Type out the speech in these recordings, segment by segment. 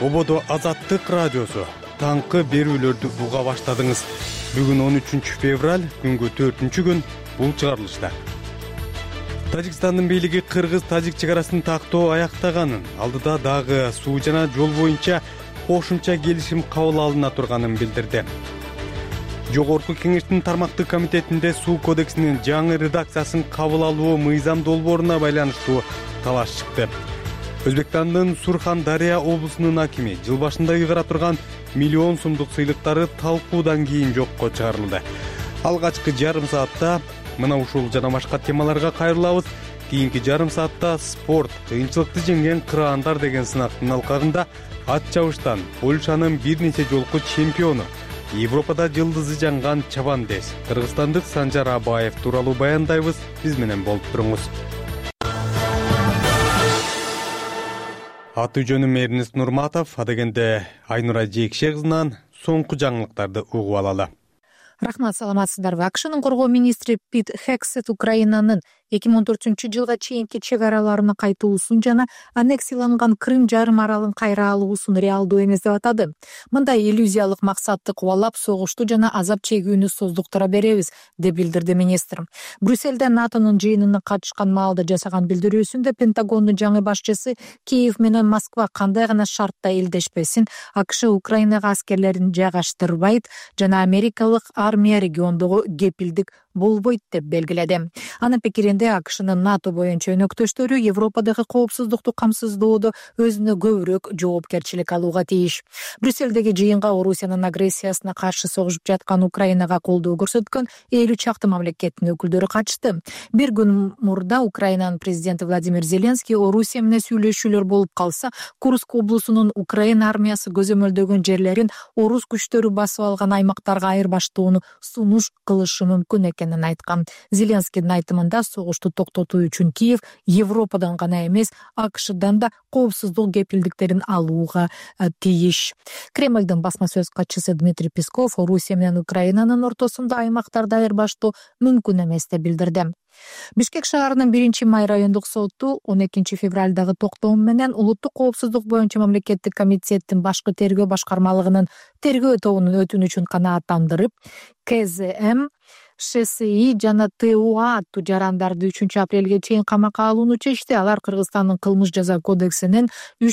Ободо Азаттык радиосу. Таңкы берүүлөрдү уга баштадыңыз. Бүгүн 13 февраль, күнгө 4-күн, бул чыгарылышта. Тажикстандын бийлиги кыргыз-тажик чегарасын тактоо аяктаганын, алдыда дагы суу жана жол боюнча кошумча келишим кабыл алына турганын билдирди. Жогорку кеңештин тармактык комитетинде суу кодексинин жаңы редакциясын кабыл алуу мыйзам долбооруна байланыштуу талаш чыкты. Өзбекстандын Сурхан-Дария облусунун акими жыл башында ыйгара турган миллион сомдук сыйлыктары талкуудан кийин жокко чыгарылды. Алгачкы жарым саатта мына ушул жана башка темаларга кайрылабыз. Кийинки жарым саатта спорт, кыйынчылыкты жеңген кыраандар деген сынактын алкагында ат чабыштан Польшанын бир нече жолку чемпиону, Европада жылдызы жанган чабандес кыргызстандык Санжар Абаев тууралуу баяндайбыз. Биз менен болуп туруңуз. Аты жөнүм Эрнест Нурматов, адегенде Айнура Жекше кызынан соңку жаңылыктарды угуп алалы. Рахмат, саламатсыздарбы. АКШнын коргоо министри Пит Хексет Украинанын 2014-жылга чейинки чек араларына кайтуусун жана аннексияланган Крым жарым аралын кайра алуусун реалдуу эмес деп атады. Мындай иллюзиялык максатты кубалап, согушту жана азап чегүүнү создуктура беребиз, деп билдирди министр. Брюссельде НАТОнун жыйынына катышкан маалда жасаган билдирүүсүндө Пентагондун жаңы башчысы Киев менен Москва кандай гана шартта элдешпесин, АКШ Украинага аскерлерин жайгаштырбайт жана америкалык армия региондогу кепилдик болбойт деп белгиледи. Анын пикиринде АКШнын НАТО боюнча өнөктөштөрү Европадагы коопсуздукту камсыздоодо өзүнө көбүрөөк жоопкерчилик алууга тийиш. Брюссельдеги жыйынга Орусиянын агрессиясына каршы согушуп жаткан Украинага колдоо көрсөткөн 50 чакты мамлекеттин өкүлдөрү катышты. Бир күн мурда Украинанын президенти Владимир Зеленский Орусия менен сүйлөшүүлөр болуп калса, Курск облусунун Украина армиясы көзөмөлдөгөн жерлерин орус күчтөрү басып алган аймактарга айырбаштоону сунуш кылышы мүмкүн экенин айткан. Зеленскийдин айтымында согушту токтотуу үчүн Киев Европадан гана эмес, АКШдан да коопсуздук кепилдиктерин алууга тийиш. Кремлдин басма сөз катчысы Дмитрий Песков Орусия менен Украинанын ортосунда аймактарды айырбаштоо мүмкүн эмес деп билдирди. Бишкек шаарынын 1-май райондук соту 12 февралдагы токтом менен улуттук коопсуздук боюнча мамлекеттик комитеттин башкы тергөө башкармалыгынын тергөө тобунун өтүнүчүн канааттандырып, КЗМ, ШСИ жана ТУА аттуу жарандарды 3 апрелге чейин камакка алууну чечти. Алар Кыргызстандын кылмыш жаза кодексинин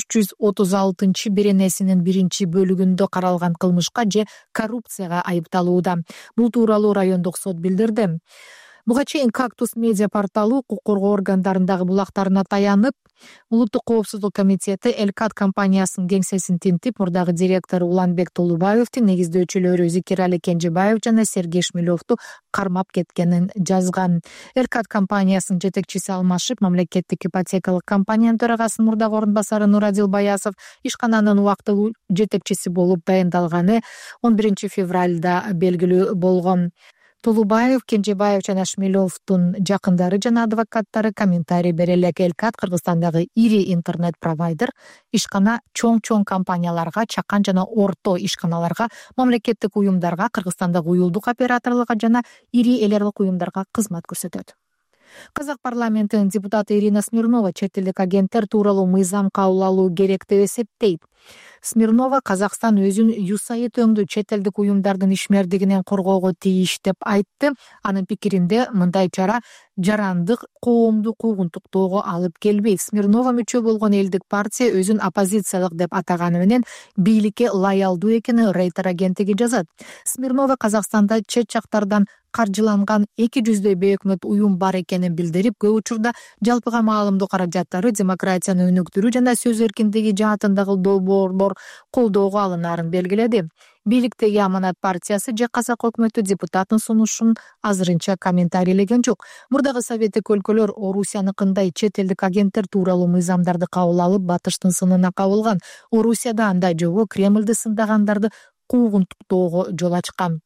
336 беренесинин 1-бөлүгүндө каралган кылмышка же коррупцияга айыпталууда. Бул тууралуу райондук сот билдирди. Буга чейин Кактус медиа порталы укук коргоо органдарындагы булактарына таянып, Улуттук коопсуздук комитети Элкат компаниясынын кеңсесин тинтип, мурдагы директору Уланбек Толубаевдин негиздөөчүлөрү Зикирали Кенжебаев жана Сергей Шмелевду кармап кеткенин жазган. Элкат компаниясынын жетекчиси алмашып, мамлекеттик ипотекалык компаниянын төрагасынын мурдагы орун басары Нурадил Баясов ишкананын убактылуу жетекчиси болуп дайындалганы 11 февралда белгилүү болгон. Толубаев, Кенжебаев жана Шмелевдун жакындары жана адвокаттары комментарий берелек. Элкат Кыргызстандагы ири интернет-провайдер ишкана чоң компанияларга, чакан жана орто ишканаларга, мамлекеттик уюмдарга, Кыргызстандагы уюлдук операторлорго жана ири эл аралык уюмдарга кызмат көрсөтөт. Казак парламентинин депутаты Ирина Смирнова чет элдик агенттер тууралуу мыйзам кабыл алуу керек деп эсептейт. Смирнова Казакстан өзүн USAID өңдүү чет элдик уюмдардын ишмердигинен коргоого тийиш деп айтты. Анын пикиринде мындай чара жарандык коомду куугунтуктоого алып келбейт. Смирнова мүчө болгон элдик партия өзүн оппозициялык деп атаганы менен бийликке лоялдуу экенин Рейтер агенттиги жазат. Смирнова Казакстанда чет жактардан каржыланган 200 бейөкмөт уюм бар экенин билдирип, көп учурда жалпыга маалымдоо каражаттары демократияны өнүктүрүү жана сөз эркиндиги жаатындагы долбоорлор колдоого алынаарын белгиледи. Бийликтеги Аманат партиясы же Казак өкмөтү депутаттын сунушун азырынча комментарийлеген жок. Мурдагы советтик өлкөлөр Орусияныкындай чет элдик агенттер тууралуу мыйзамдарды кабыл алып, батыштын сынына кабылган. Орусияда андай жобо Кремлди сындагандарды куугунтуктоого жол ачкан.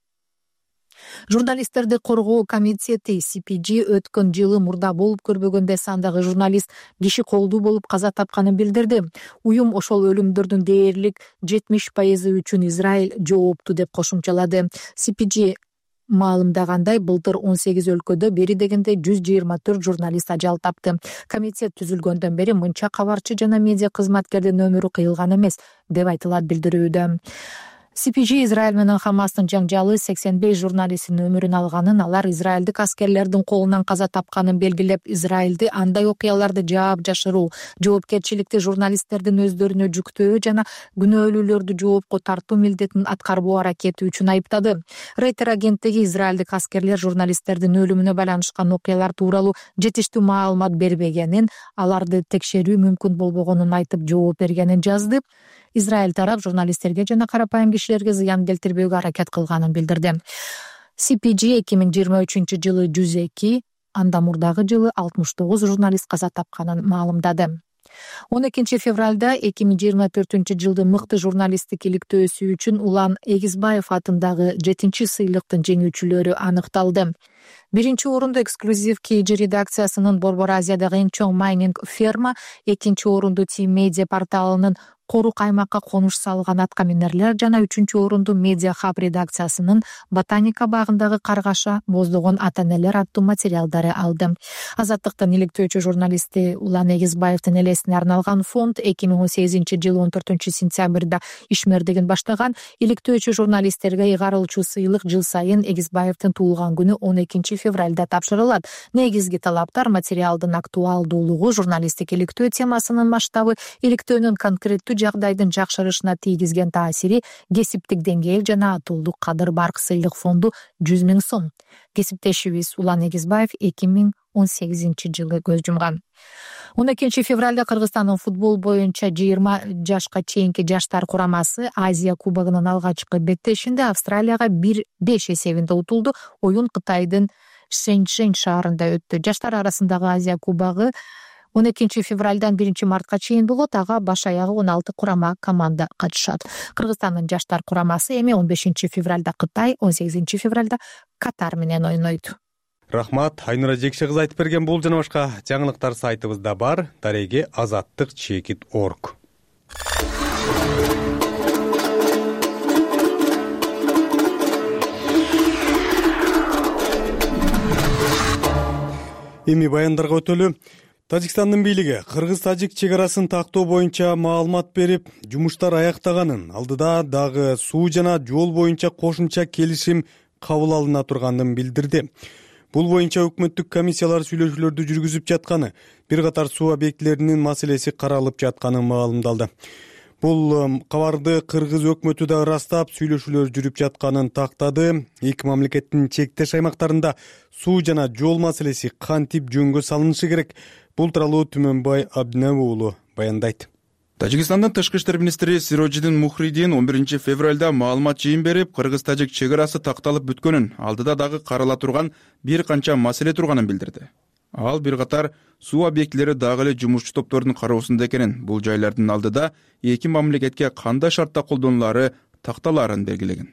Журналисттерди коргоо комитети CPG өткөн жылы мурда болуп көрбөгөндөй сандагы журналист киши колдуу болуп каза тапканын билдирди. Уюм ошол өлүмдөрдүн дээрлик 70% үчүн Израиль жоопту деп кошумчалады. CPG маалымдагандай, былтыр 18 өлкөдө бери дегенде 124 журналист ажал тапты. Комитет түзүлгөндөн бери мынча кабарчы жана медиа кызматкердин өмүрү кыйылган эмес, деп айтылат билдирүүдө. CPJ Израиль менен Хамастын жаңжалы 85 журналисттин өмүрүн алганын, алар израилдик аскерлердин колунан каза тапканын белгилеп, Израилди андай окуяларды жаап жашыруу, жоопкерчиликти журналисттердин өздөрүнө жүктөө жана күнөөлүүлөрдү жоопко тартуу милдетин аткарбоо аракети үчүн айыптады. Рейтер агенттиги израилдик аскерлер журналисттердин өлүмүнө байланышкан окуялар тууралуу жетиштүү маалымат бербегенин, аларды текшерүү мүмкүн болбогонун айтып жооп бергенин жазды. Израиль тарап журналисттерге жана карапайым кишилерге зыян келтирбөөгө аракет кылганын билдирди. CPJ 2023-жылы 102, андан мурдагы жылы 69 журналист каза тапканын маалымдады. 12 февралда 2024-жылдын мыкты журналисттик иликтөөсү үчүн Улан Эгизбаев атындагы 7-сыйлыктын жеңүүчүлөрү аныкталды. Биринчи орунду эксклюзив KG редакциясынын Борбор Азиядагы эң чоң майнинг ферма, экинчи орунду Team Media порталынын Корук аймакка конуш салган аткаминерлер жана үчүнчү орунду Media Hub редакциясынын Ботаника багындагы каргаша боздогон ата-энелер аттуу материалдары алды. Азаттыктын иликтөөчү журналисти Улан Эгизбаевдин элесине арналган фонд 2018-жылы 14-сентябрда ишмердигин баштаган. Иликтөөчү журналисттерге ыйгарылчу сыйлык жыл сайын Эгизбаевдин туулган күнү 12 февралда тапшырылат. Негизги талаптар материалдын актуалдуулугу, журналисттик иликтөө темасынын масштабы, иликтөөнүн конкреттүү жагдайдын жакшырышына тийгизген таасири, кесиптик деңгээл жана атуулдук кадыр барк сыйлык фонду 100 000 сом. Кесиптешибиз Улан Эгизбаев 2018-жылы көз жумган. 12 февралда Кыргызстандын футбол боюнча 20 жашка чейинки жаштар курамасы Азия кубогунун алгачкы беттешинде Австралияга 1-5 эсебинде утулду. Оюн Кытайдын Шэньчжэнь шаарында өттү. Жаштар арасындагы Азия кубогу 12 февралдан 1 мартка чейин болот. Ага баш аягы 16 курама команда катышат. Кыргызстандын жаштар курамасы эми 15 февралда Кытай, 18 февралда Катар менен ойнойт. Рахмат, Айнура Жекше кызы айтып берген бул жана башка жаңылыктар сайтыбызда бар. Дареге azаттык.org. Эми баяндарга өтөлү. Тажикстандын бийлиги кыргыз-тажик чек арасын тактоо боюнча маалымат берип, жумуштар аяктаганын, алдыда дагы суу жана жол боюнча кошумча келишим кабыл алына турганын билдирди. Бул боюнча өкмөттүк комиссиялар сүйлөшүүлөрдү жүргүзүп жатканы, бир катар суу объектилеринин маселеси каралып жатканы маалымдалды. Бул кабарды кыргыз өкмөтү да ырастап, сүйлөшүүлөр жүрүп жатканын тактады. Эки мамлекеттин чектеш аймактарында суу жана жол маселеси кантип жөнгө салынышы керек? Бул тууралуу Түмөнбай Абдиневи уулу баяндайт. Тажикстандын тышкы иштер министри Сироджидин Мухридин 11 февралда маалымат жыйын берип, кыргыз-тажик чек арасы такталып бүткөнүн, алдыда дагы карала турган бир канча маселе турганын билдирди. Ал бир катар суу объектилери дагы эле жумушчу топтордун кароосунда экенин, бул жайлардын алдыда эки мамлекетке кандай шартта колдонулары такталаарын белгилеген.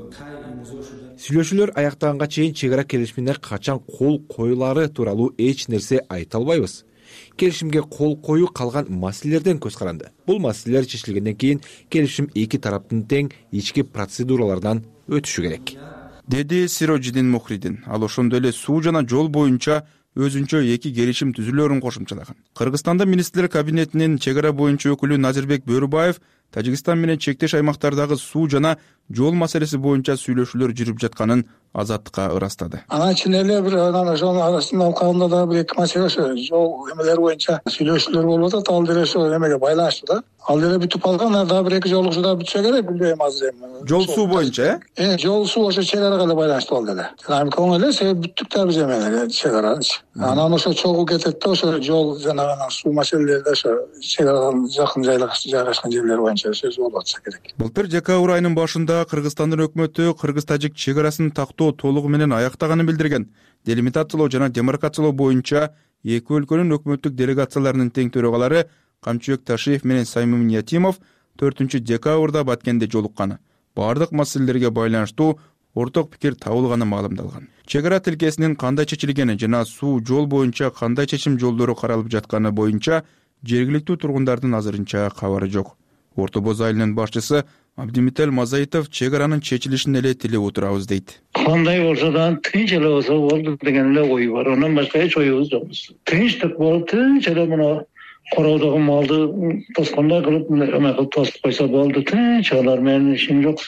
Сүйлөшүүлөр аяктаганга чейин чек ара келишимине качан кол коюлары тууралуу эч нерсе айта албайбыз. Келишимге кол коюу калган маселелерден көз каранды. Бул маселелер чечилгенден кийин келишим эки тараптын тең ички процедуралардан өтүшү керек, деди Сироджидин Мухридин. Ал ошондой эле суу жана жол боюнча өзүнчө эки келишим түзүлөрүн кошумчалаган. Кыргызстанда министрлер кабинетинин чек ара боюнча өкүлү Назирбек Бөрүбаев Тажикстан менен чектеш аймактардагы суу жана жол маселеси боюнча сүйлөшүүлөр жүрүп жатканын Азаттыкка ырастады. Анан ичинде эле бир жол арасында алкагында да бир эки маселе жол эмелер боюнча сүйлөшүүлөр болуп атат. Ал деле ошо эмеге байланыштуу да. Ал деле бүтүп калган, дагы бир эки жолугу да бүтсө керек, билбейм азыр эми. Жол суу боюнча, жол суу ошо чек арага эле байланыштуу ал деле. Жана көңүл эле себеп бүттүк да биз эме чек арачы. Анан ошо чогуу кетет да, ошо жол жана суу маселелери да ошо чек арадан жакын жайгашкан жерлер боюнча сөз болуп атса керек. Былтыр декабрь айынын башында Кыргызстандын өкмөтү кыргыз-тажик чек арасын тактоо толугу менен аяктаганын билдирген. Делимитациялоо жана демаркациялоо боюнча эки өлкөнүн өкмөттүк делегацияларынын тең төрагалары Камчыбек Ташиев менен Саймим Ятимов 4 декабрда Баткенде жолукканы, бардык маселелерге байланыштуу орток пикир табылганы маалымдалган. Чек ара тилкесинин кандай чечилгени жана суу жол боюнча кандай чечим жолдору каралып жатканы боюнча жергиликтүү тургундардын азырынча кабары жок. Орто Боз айылынын башчысы Абдимител Мазаитов чек аранын чечилишин эле тилеп отурабыз дейт. Кандай болсо да тынч эле болсо болду деген эле ой бар. Андан башка эч оюбуз жокпуз. Тынчтык болуп, тынч эле мына короодогу малды тоскондой кылып эме кылып тосуп койсо болду. Тынч, алар менин ишим жок.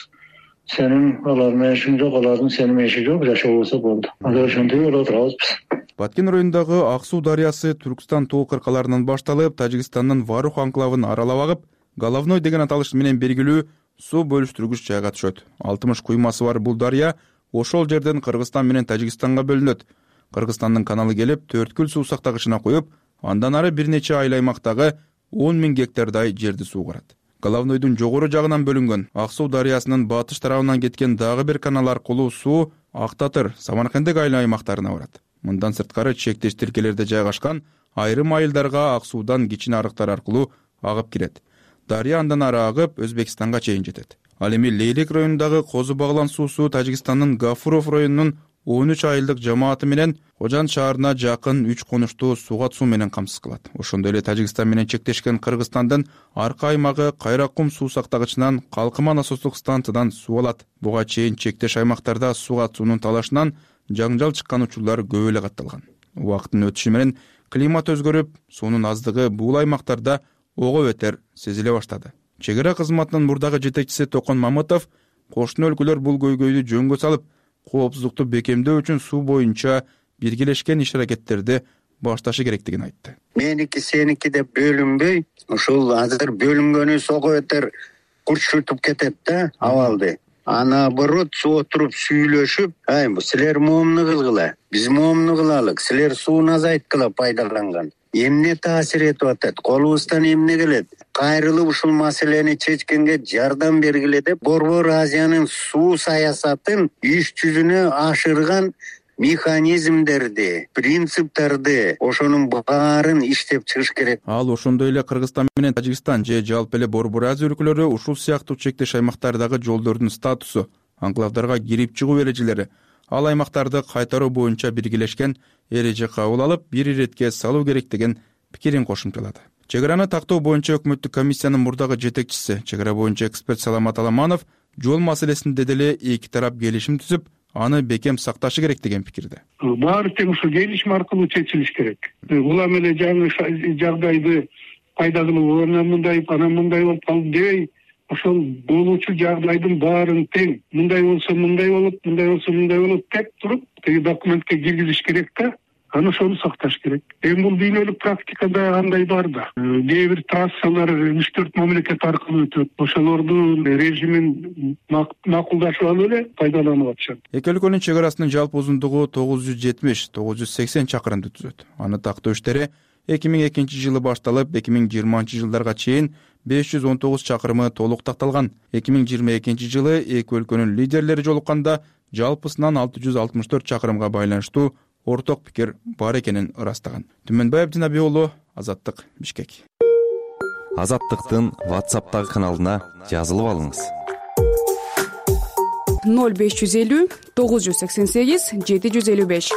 Сенин алар менен ишим жок, алардын сенин иши жок, жашоо болсо болду. Анда ошондой болуп турабыз биз. Баткен районундагы Ак Суу дарыясы Түркстан тоо кыркаларынан башталып, Тажикстандын Варух анклавын аралап агып, Головной деген аталыш менен белгилүү суу бөлүштүргүч жайга түшөт. 60 куймасы бар бул дарыя ошол жерден Кыргызстан менен Тажикстанга бөлүнөт. Кыргызстандын каналы келип, Төрткүл суу сактагычына куюп, андан ары бир нече айыл аймактагы 10 000 гектардай жерди суугарат. Головнойдун жогору жагынан бөлүнгөн Ак Суу дарыясынын батыш тарабынан кеткен дагы бир канал аркылуу суу Ак Татыр, Самаркандек айыл аймактарына барат. Мындан сырткары чектеш тиркелерде жайгашкан айрым айылдарга ак суудан кичине арыктар аркылуу агып кирет. Дарыя андан ары агып Өзбекстанга чейин жетет. Ал эми Лейлек районундагы Козу Баглан суусу Тажикстандын Гафуров районунун 13 айылдык жамааты менен Кожан шаарына жакын 3 конушту сууга суу менен камсыз кылат. Ошондой эле Тажикстан менен чектешкен Кыргызстандын арка аймагы Кайраккум суу сактагычынан Калкыма насостук станциядан суу алат. Буга чейин чектеш аймактарда сууга суунун талашынан жаңжал чыккан учурлар көп эле катталган. Убакыттын өтүшү менен климат өзгөрүп, суунун аздыгы бул аймактарда ого бетер сезиле баштады. Чек ара кызматынын мурдагы жетекчиси Токон Мамытов кошуна өлкөлөр бул көйгөйдү жөнгө салып, коопсуздукту бекемдөө үчүн суу боюнча биргелешкен иш-аракеттерди башташы керектигин айтты. Меники сеники деп бөлүнбөй, ушул азыр бөлүнгөнү сого бетер курчутуп кетет да абалды. Наоборот, отуруп сүйлөшүп, силер моомну кылгыла, биз моомну кылалык, силер сууну азайткыла пайдаланган. Эмне таасир этип атат, колубуздан эмне келет? Кайрылып ушул маселени чечкенге жардам бергиле деп Борбор Азиянын суу саясатын иш жүзүнө ашырган механизмдерди, принциптарды, ошонун баарын иштеп чыгыш керек. Ал ошондой эле Кыргызстан менен Тажикстан же жалпы эле Борбор Азия өлкөлөрү ушул сыяктуу чектеш аймактардагы жолдордун статусу, анклавдарга кирип чыгуу эрежелери, ал аймактарды кайтаруу боюнча биргелешкен эреже кабыл алып, бир иретке салуу керек деген пикирин кошумчалады. Чек араны тактоо боюнча өкмөттүк комиссиянын мурдагы жетекчиси, чек ара боюнча эксперт Саламат Аламанов жол маселесинде деле эки тарап келишим түзүп, аны бекем сакташы керек деген пикирде. Баары тең ушул келишим аркылуу чечилиш керек. Улам эле жаңы жагдайды пайда кылып, анан мындай болуп калды дебей, ошол болуучу жагдайдын баарын тең мындай болсо мындай болот, мындай болсо мындай болот деп туруп, теги документке киргизиш керек да. Аны ошону сакташ керек. Эми бул дүйнөлүк практикада андай бар да. Кээ бир трассалар 3-4 мамлекет аркылуу өтөт. Ошолордун режимин макулдашып алып эле пайдаланып атышат. Эки өлкөнүн чек арасынын жалпы узундугу 970-980 чакырымды түзөт. Аны тактоо иштери 2002 жылы башталып, 2020 жылдарга чейин 519 чакырымы толук такталган. 2022 жылы эки өлкөнүн лидерлери жолукканда жалпысынан 664 чакырымга байланыштуу орток пикир бар экенин ырастаган. Түмөнбай Абдинаби уулу, Азаттык, Бишкек. Азаттыктын WhatsApp'тагы каналына жазылып алыңыз. 0550 988 755.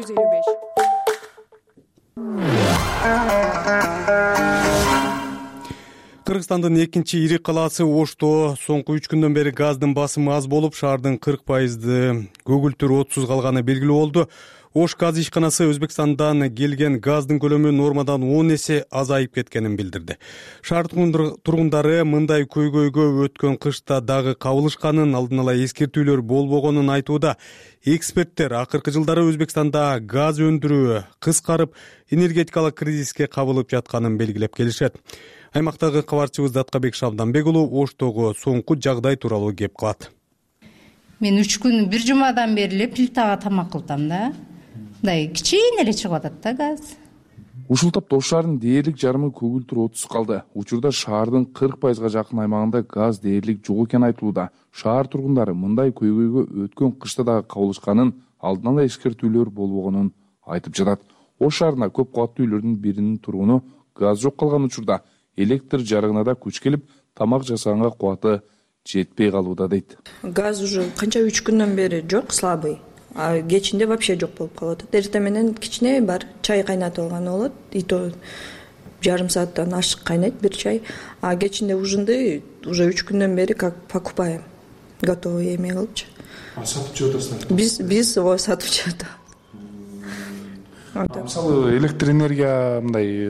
Кыргызстандын экинчи ири калаасы Ошто соңку 3 күндөн бери газдын басымы аз болуп, шаардын 40% көгүлтүр отсуз калганы белгилүү болду. Ош газ ишканасы Өзбекстандан келген газдын көлөмү нормадан 10 эсе азайып кеткенин билдирди. Шаар тургундары мындай көйгөйгө өткөн кышта дагы кабылышканын, алдын ала эскертүүлөр болбогонун айтууда. Эксперттер акыркы жылдары Өзбекстанда газ өндүрүү кыскарып, энергетикалык кризиске кабылып жатканын белгилеп келишет. Аймактагы кабарчыбыз Даткабек Шабданбек уулу Оштогу соңку жагдай тууралуу кеп кылат. Мен 3 күн, бир жумадан бери эле плитага тамак кылтам да. Мындай кичине эле чыгып атат да газ. Ушул тапта Ош шаарынын дээрлик жарымы көгүлтүр отсуз калды. Учурда шаардын 40% жакын аймагында газ дээрлик жок экени айтылууда. Шаар тургундары мындай көйгөйгө өткөн кышта дагы кабылышканын, алдын ала эскертүүлөр болбогонун айтып жатат. Ош шаарына көп кабаттуу үйлөрдүн биринин тургуну газ жок калган учурда электр жарыгына да күч келип, тамак жасаганга кубаты жетпей калууда дейт. Газ уже канча 3 күндөн бери жок, слабый. А кечинде вообще жок болуп калып атат. Эртең менен кичине бар, чай кайнатып алганы болот. И то жарым сааттан ашык кайнайт бир чай, а кечинде ужинди уже 3 күндөн бери как покупаем. Готовый эме кылыпчы. Сатып жеп атасыздар? Биз сатып жеп атабыз. Мисалы электр энергия мындай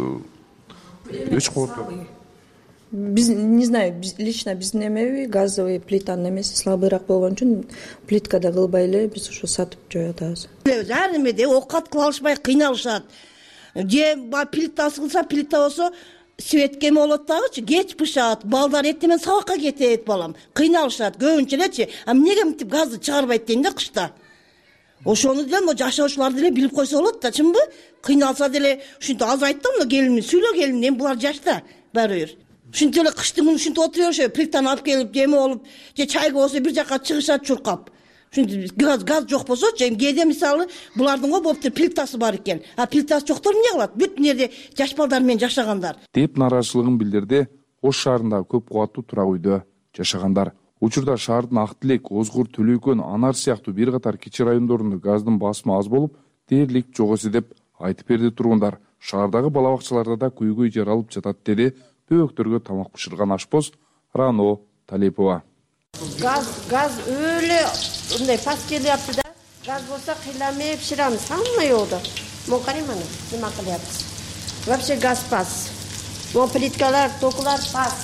өч кубат. Биз не знаю, лично биздин эмеби газовый плитанын эмеси слабыйраак болгон үчүн плиткада кылбай эле биз ушу сатып жеп атабыз. Ар эмеде оокат кыла алышпай кыйналышат. Же плитасы кылса, плита болсо светке эме болот дагычы, кеч бышат, балдар эртең сабакка кетет балам. Кыйналышат көбүнчө элечи. А эмнеге мынтип газды чыгарбайт дейм да кышта. Ошону деле мо жашоочулар деле билип койсо болот да, чынбы? Кыйналса деле ушинтип азайт да, мына келиним, сүйлө келиним, эми булар жашта баары бир. Ушинтип эле кыштын күнү ушинтип отура беришет, плитаны алып келип, эме болуп, же чайга болсо бир жака чыгышат чуркап. Ушинтип газ жок болсочу, эми кээде мисалы булардын го болуптур плитасы бар экен. А плитасы жоктор эмне кылат? Бүт жерде жаш балдар менен жашагандар. Деп нааразычылыгын билдирди Ош шаарындагы көп кубаттуу турак үйдө жашагандар. Учурда шаардын Ак Тилек, Озгур, Төлөйкөн, Анар сыяктуу бир катар кичи райондорунда газдын басымы аз болуп, дээрлик жок эсе деп айтып берди тургундар. Шаардагы бала бакчаларда да көйгөй жаралып жатат деди бөөктөргө тамак бышырган ашпоз Рано Талипова. Газ өле мындай пас келиапты да. Газ болсо кыйламай бышырамыз, самый оодо. Мо карай мана, нема кылябыз. Вообще газ пас. Мо плиткалар, токулар пас.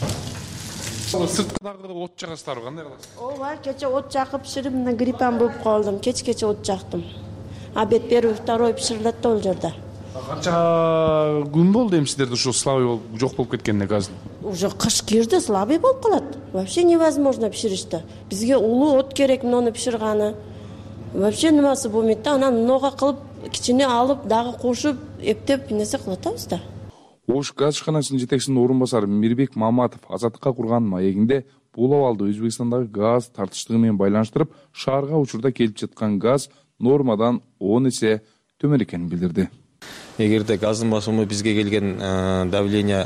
Сырткадагы от жагасыздарбы, кандай кыласыз? Ооба, кече от жакып бышырып, мына гриппан болуп калдым. Кече от жактым. Обед первый, второй бышырылат да ол жерде. Канча күн болду эми сиздерде ушу слабый болуп жок болуп кеткенине газдын? Уже кыш кирди, слабый болуп калат. Вообще невозможно бышырышты. Бизге улуу от керек муну бышырганы. Вообще немасы болмойт да, анан нога кылып, кичине алып, дагы кошуп, эптеп нерсе кылатабыз да. Ош газ ишканасынын жетекчисинин орун басары Мирбек Маматов азаттыкка курган маегинде бул абалды Өзбекстандагы газ тартыштыгы менен байланыштырып, шаарга учурда келип жаткан газ нормадан 10 эсе төмөн экенин билдирди. Эгерде газдын басымы бизге келген давление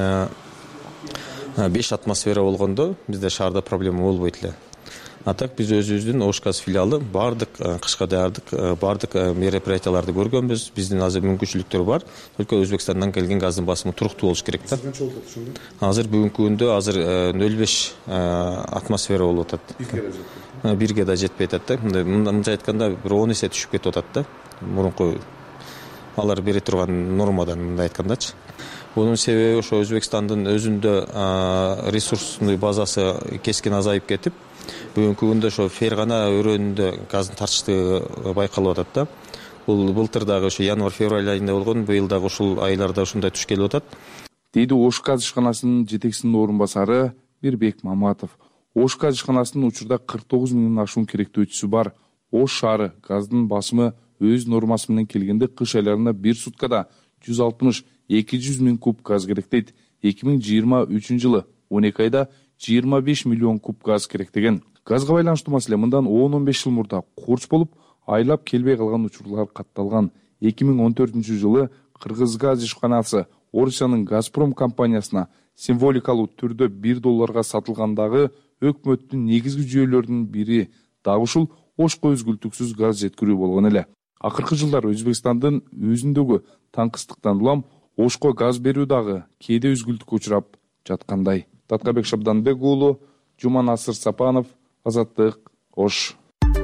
5 атмосфера болгондо бизде шаарда проблема болбойт эле. А так биз өзүбүздүн Ош газ филиалы бардык кышка даярдык, бардык мероприятияларды көргөнбүз. Биздин азыр мүмкүнчүлүктөр бар. Только Өзбекстандан келген газдын басымы туруктуу болуш керек да. Азыр бүгүнкү күндө азыр 0,5 атмосфера болуп атат. 1ге да жетпей атат да. Мындай айтканда бир 10 эсе түшүп кетип атат да. Мурунку алар бере турган нормадан мындай айткандачы. Бунун себеби ошо Өзбекстандын өзүндө ресурсный базасы кескин азайып кетип, бүгүнкү күндө ошо Фергана өрөөнүндө газдын тартыштыгы байкалып атат да. Бул былтыр дагы ошо январь-февраль айында болгон, быйыл дагы ушул айларда ушундай туш келип атат. Дейди Ош газ ишканасынын жетекчисинин орун басары Мирбек Маматов. Ош газ ишканасынын учурда 49 миңден ашуун керектөөчүсү бар. Ош шаары газдын басымы өз нормасы менен келгенде кыш айларында бир суткада 160-200 миң куб газ керек дейт. 2023 жылы 12 айда 25 миллион куб газ керек деген. Газга байланыштуу маселе мындан 10-15 жыл мурда курч болуп, айлап келбей калган учурлар катталган. 2014 жылы Кыргыз газ ишканасы Орусиянын Газпром компаниясына символикалуу түрдө $1 сатылгандагы өкмөттүн негизги жүйөлөрүнүн бири дагы ушул Ошко үзгүлтүксүз газ жеткирүү болгон эле. Акыркы жылдар Өзбекстандын өзүндөгү таңкыстыктан улам Ошко газ берүү дагы кээде үзгүлтүккө учурап жаткандай. Таткабек Шабданбек уулу, Жуманасыр Сапанов, Азаттык, Ош.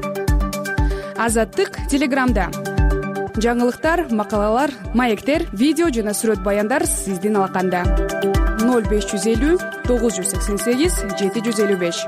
Азаттык Телеграмда. Жаңылыктар, макалалар, маектер, видео жана сүрөт баяндар сиздин алаканда. 0550 988 755.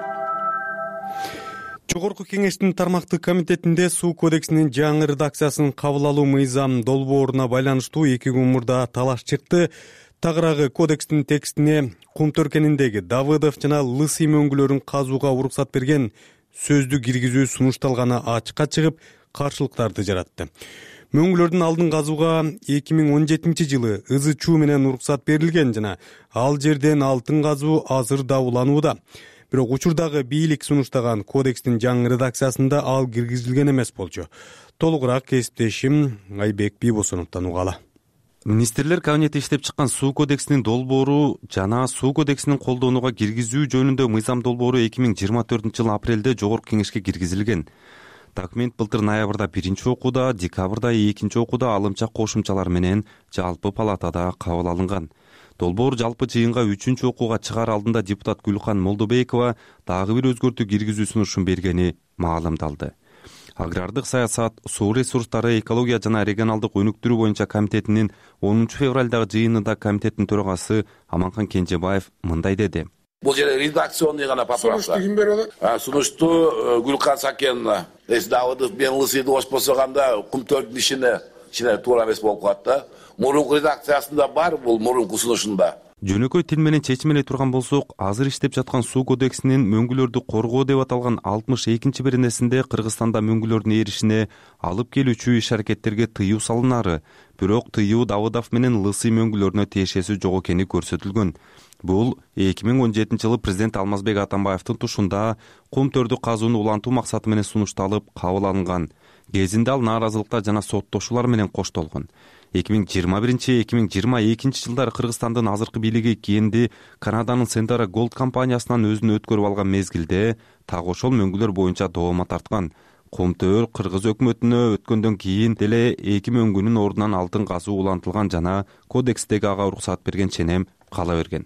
Жогорку кеңештин тармактык комитетинде суу кодексинин жаңы редакциясын кабыл алуу мыйзам долбооруна байланыштуу 2 күн мурда талаш чыкты. Тагыраагы кодекстин текстине кум төркүнүндөгү Давыдов жана Лысый мөңгүлөрүн казууга уруксат берген сөздү киргизүү сунушталганы ачыкка чыгып, каршылыктарды жаратты. Мөңгүлөрдүн алдын казууга 2017 жылы ызы чуу менен уруксат берилген жана ал жерден алтын казуу азыр да уланууда. Бирок учурдагы бийлик сунуштаган кодекстин жаңы редакциясында ал киргизилген эмес болчу. Толугураак кесиптешим Айбек Бийбосоновдон угалы. Министрлер кабинети иштеп чыккан суу кодексинин долбоору жана суу кодексинин колдонууга киргизүү жөнүндө мыйзам долбоору 2024 жылы апрелде жогорку кеңешке киргизилген. Документ былтыр ноябрда 1 окууда, декабрда 2 окууда алымча кошумчалар менен жалпы палатада кабыл алынган. Долбоор жалпы жыйынга 3 окууга чыгаар алдында депутат Гүлхан Молдобекова дагы бир өзгөртүү киргизүү сунушун бергени маалымдалды. Агрардык саясат, суу ресурстары, экология жана регионалдык өнүктүрүү боюнча комитетинин 10 февралдагы жыйынында комитеттин төрагасы Аманкан Кенжебаев мындай деди. Бул жерде редакционный гана поправка. Сунушту ким берет? Сунушту Гүлхан Сакеновна. Давыдов мен Лысыйды ошпосоганда Кумтөрдүн ишине туура эмес болуп калат да. Мурунку редакциясында бар, бул мурунку сунушунда. Жөнөкөй тил менен чечим эле турган болсок, азыр иштеп жаткан суу кодексинин мөңгүлөрдү коргоо деп аталган 62 беренесинде Кыргызстанда мөңгүлөрдүн эришине алып келүүчү иш-аракеттерге тыюу салынары, бирок тыюу Давыдов менен Лысый мөңгүлөрүнө тиешеси жок экени көрсөтүлгөн. Бул 2017 жылы президент Алмазбек Атамбаевдин тушунда кум төрдү казууну улантуу максаты менен сунушталып кабыл алынган. Кезинде ал нааразылыкта жана соттошуулар менен коштолгон. 2021-2022 жылдары Кыргызстандын азыркы бийлиги кийинди Канаданын Сентара Голд компаниясынан өзүн өткөрүп алган мезгилде так ошол мөңгүлөр боюнча доомат тарткан. Кумтөр Кыргыз өкмөтүнө өткөндөн кийин деле 2 мөңгүнүн ордунан алтын казуу улантылган жана кодекстеги ага уруксат берген ченем кала берген.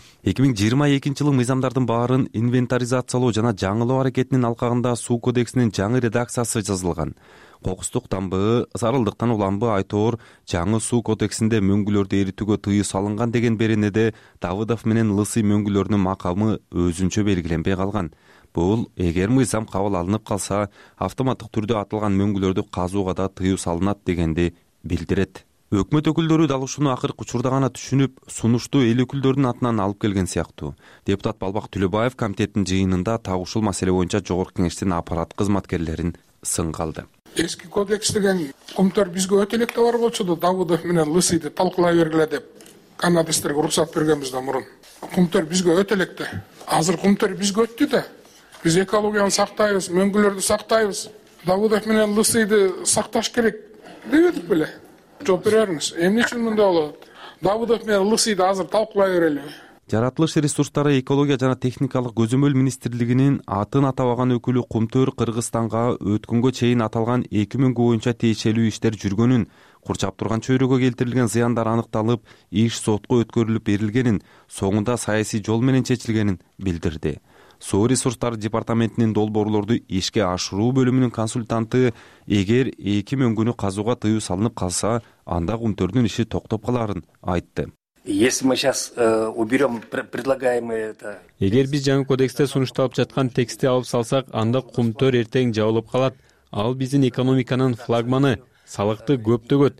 2022 жылы мыйзамдардын баарын инвентаризациялоо жана жаңылоо аракетинин алкагында суу кодексинин жаңы редакциясы жазылган. Кокустук тамбы, зарылдыктан уламбы айтоор жаңы суу кодексинде мөңгүлөрдү эритүүгө тыюу салынган деген беренеде Давыдов менен Лысый мөңгүлөрүнүн макамы өзүнчө белгиленбей калган. Бул эгер мыйзам кабыл алынып калса, автоматтык түрдө аталган мөңгүлөрдү казууга да тыюу салынат дегенди билдирет. Өкмөт өкүлдөрү дал ушуну акыркы учурда гана түшүнүп, сунушту эл өкүлдөрүнүн атынан алып келген сыяктуу. Депутат Балбак Түлөбаев комитеттин жыйынында так ушул маселе боюнча жогорку кеңештин аппарат кызматкерлерин сынга алды. Эски кодекс деген кумтөр бизге өтө электе бар болчу да, Давыдов менен Лысыйды талкуулай бергиле деп канадисттерге уруксат бергенбиз да мурун. Кумтөр бизге өтө электе. Азыр кумтөр бизге өттү да. Биз экологияны сактайбыз, мөңгүлөрдү сактайбыз. Давыдов менен Лысыйды сакташ керек дебедик беле. Жооп бериңиз. Эмне үчүн мындай болот? Давыдов менен Лысыйды азыр талкуулай берели. Жаратылыш ресурстары, экология жана техникалык көзөмөл министрлигинин атын атабаган өкүлү Кумтөр Кыргызстанга өткөнгө чейин аталган 2 мөңгү боюнча тиешелүү иштер жүргөнүн, курчап турган чөйрөгө келтирилген зыяндар аныкталып, иш сотко өткөрүлүп берилгенин, соңунда саясий жол менен чечилгенин билдирди. Суу ресурстары департаментинин долбоорлорду ишке ашыруу бөлүмүнүн консультанты эгер 2 мөңгүнү казууга тыюу салынып калса, анда Кумтөрдүн иши токтоп каларын айтты. Если мы сейчас уберем предлагаемые это... Эгер биз жаңы кодексте сунушталып жаткан текстти алып салсак, анда Кумтөр эртең жабылып калат. Ал биздин экономиканын флагманы, салыкты көп төгөт.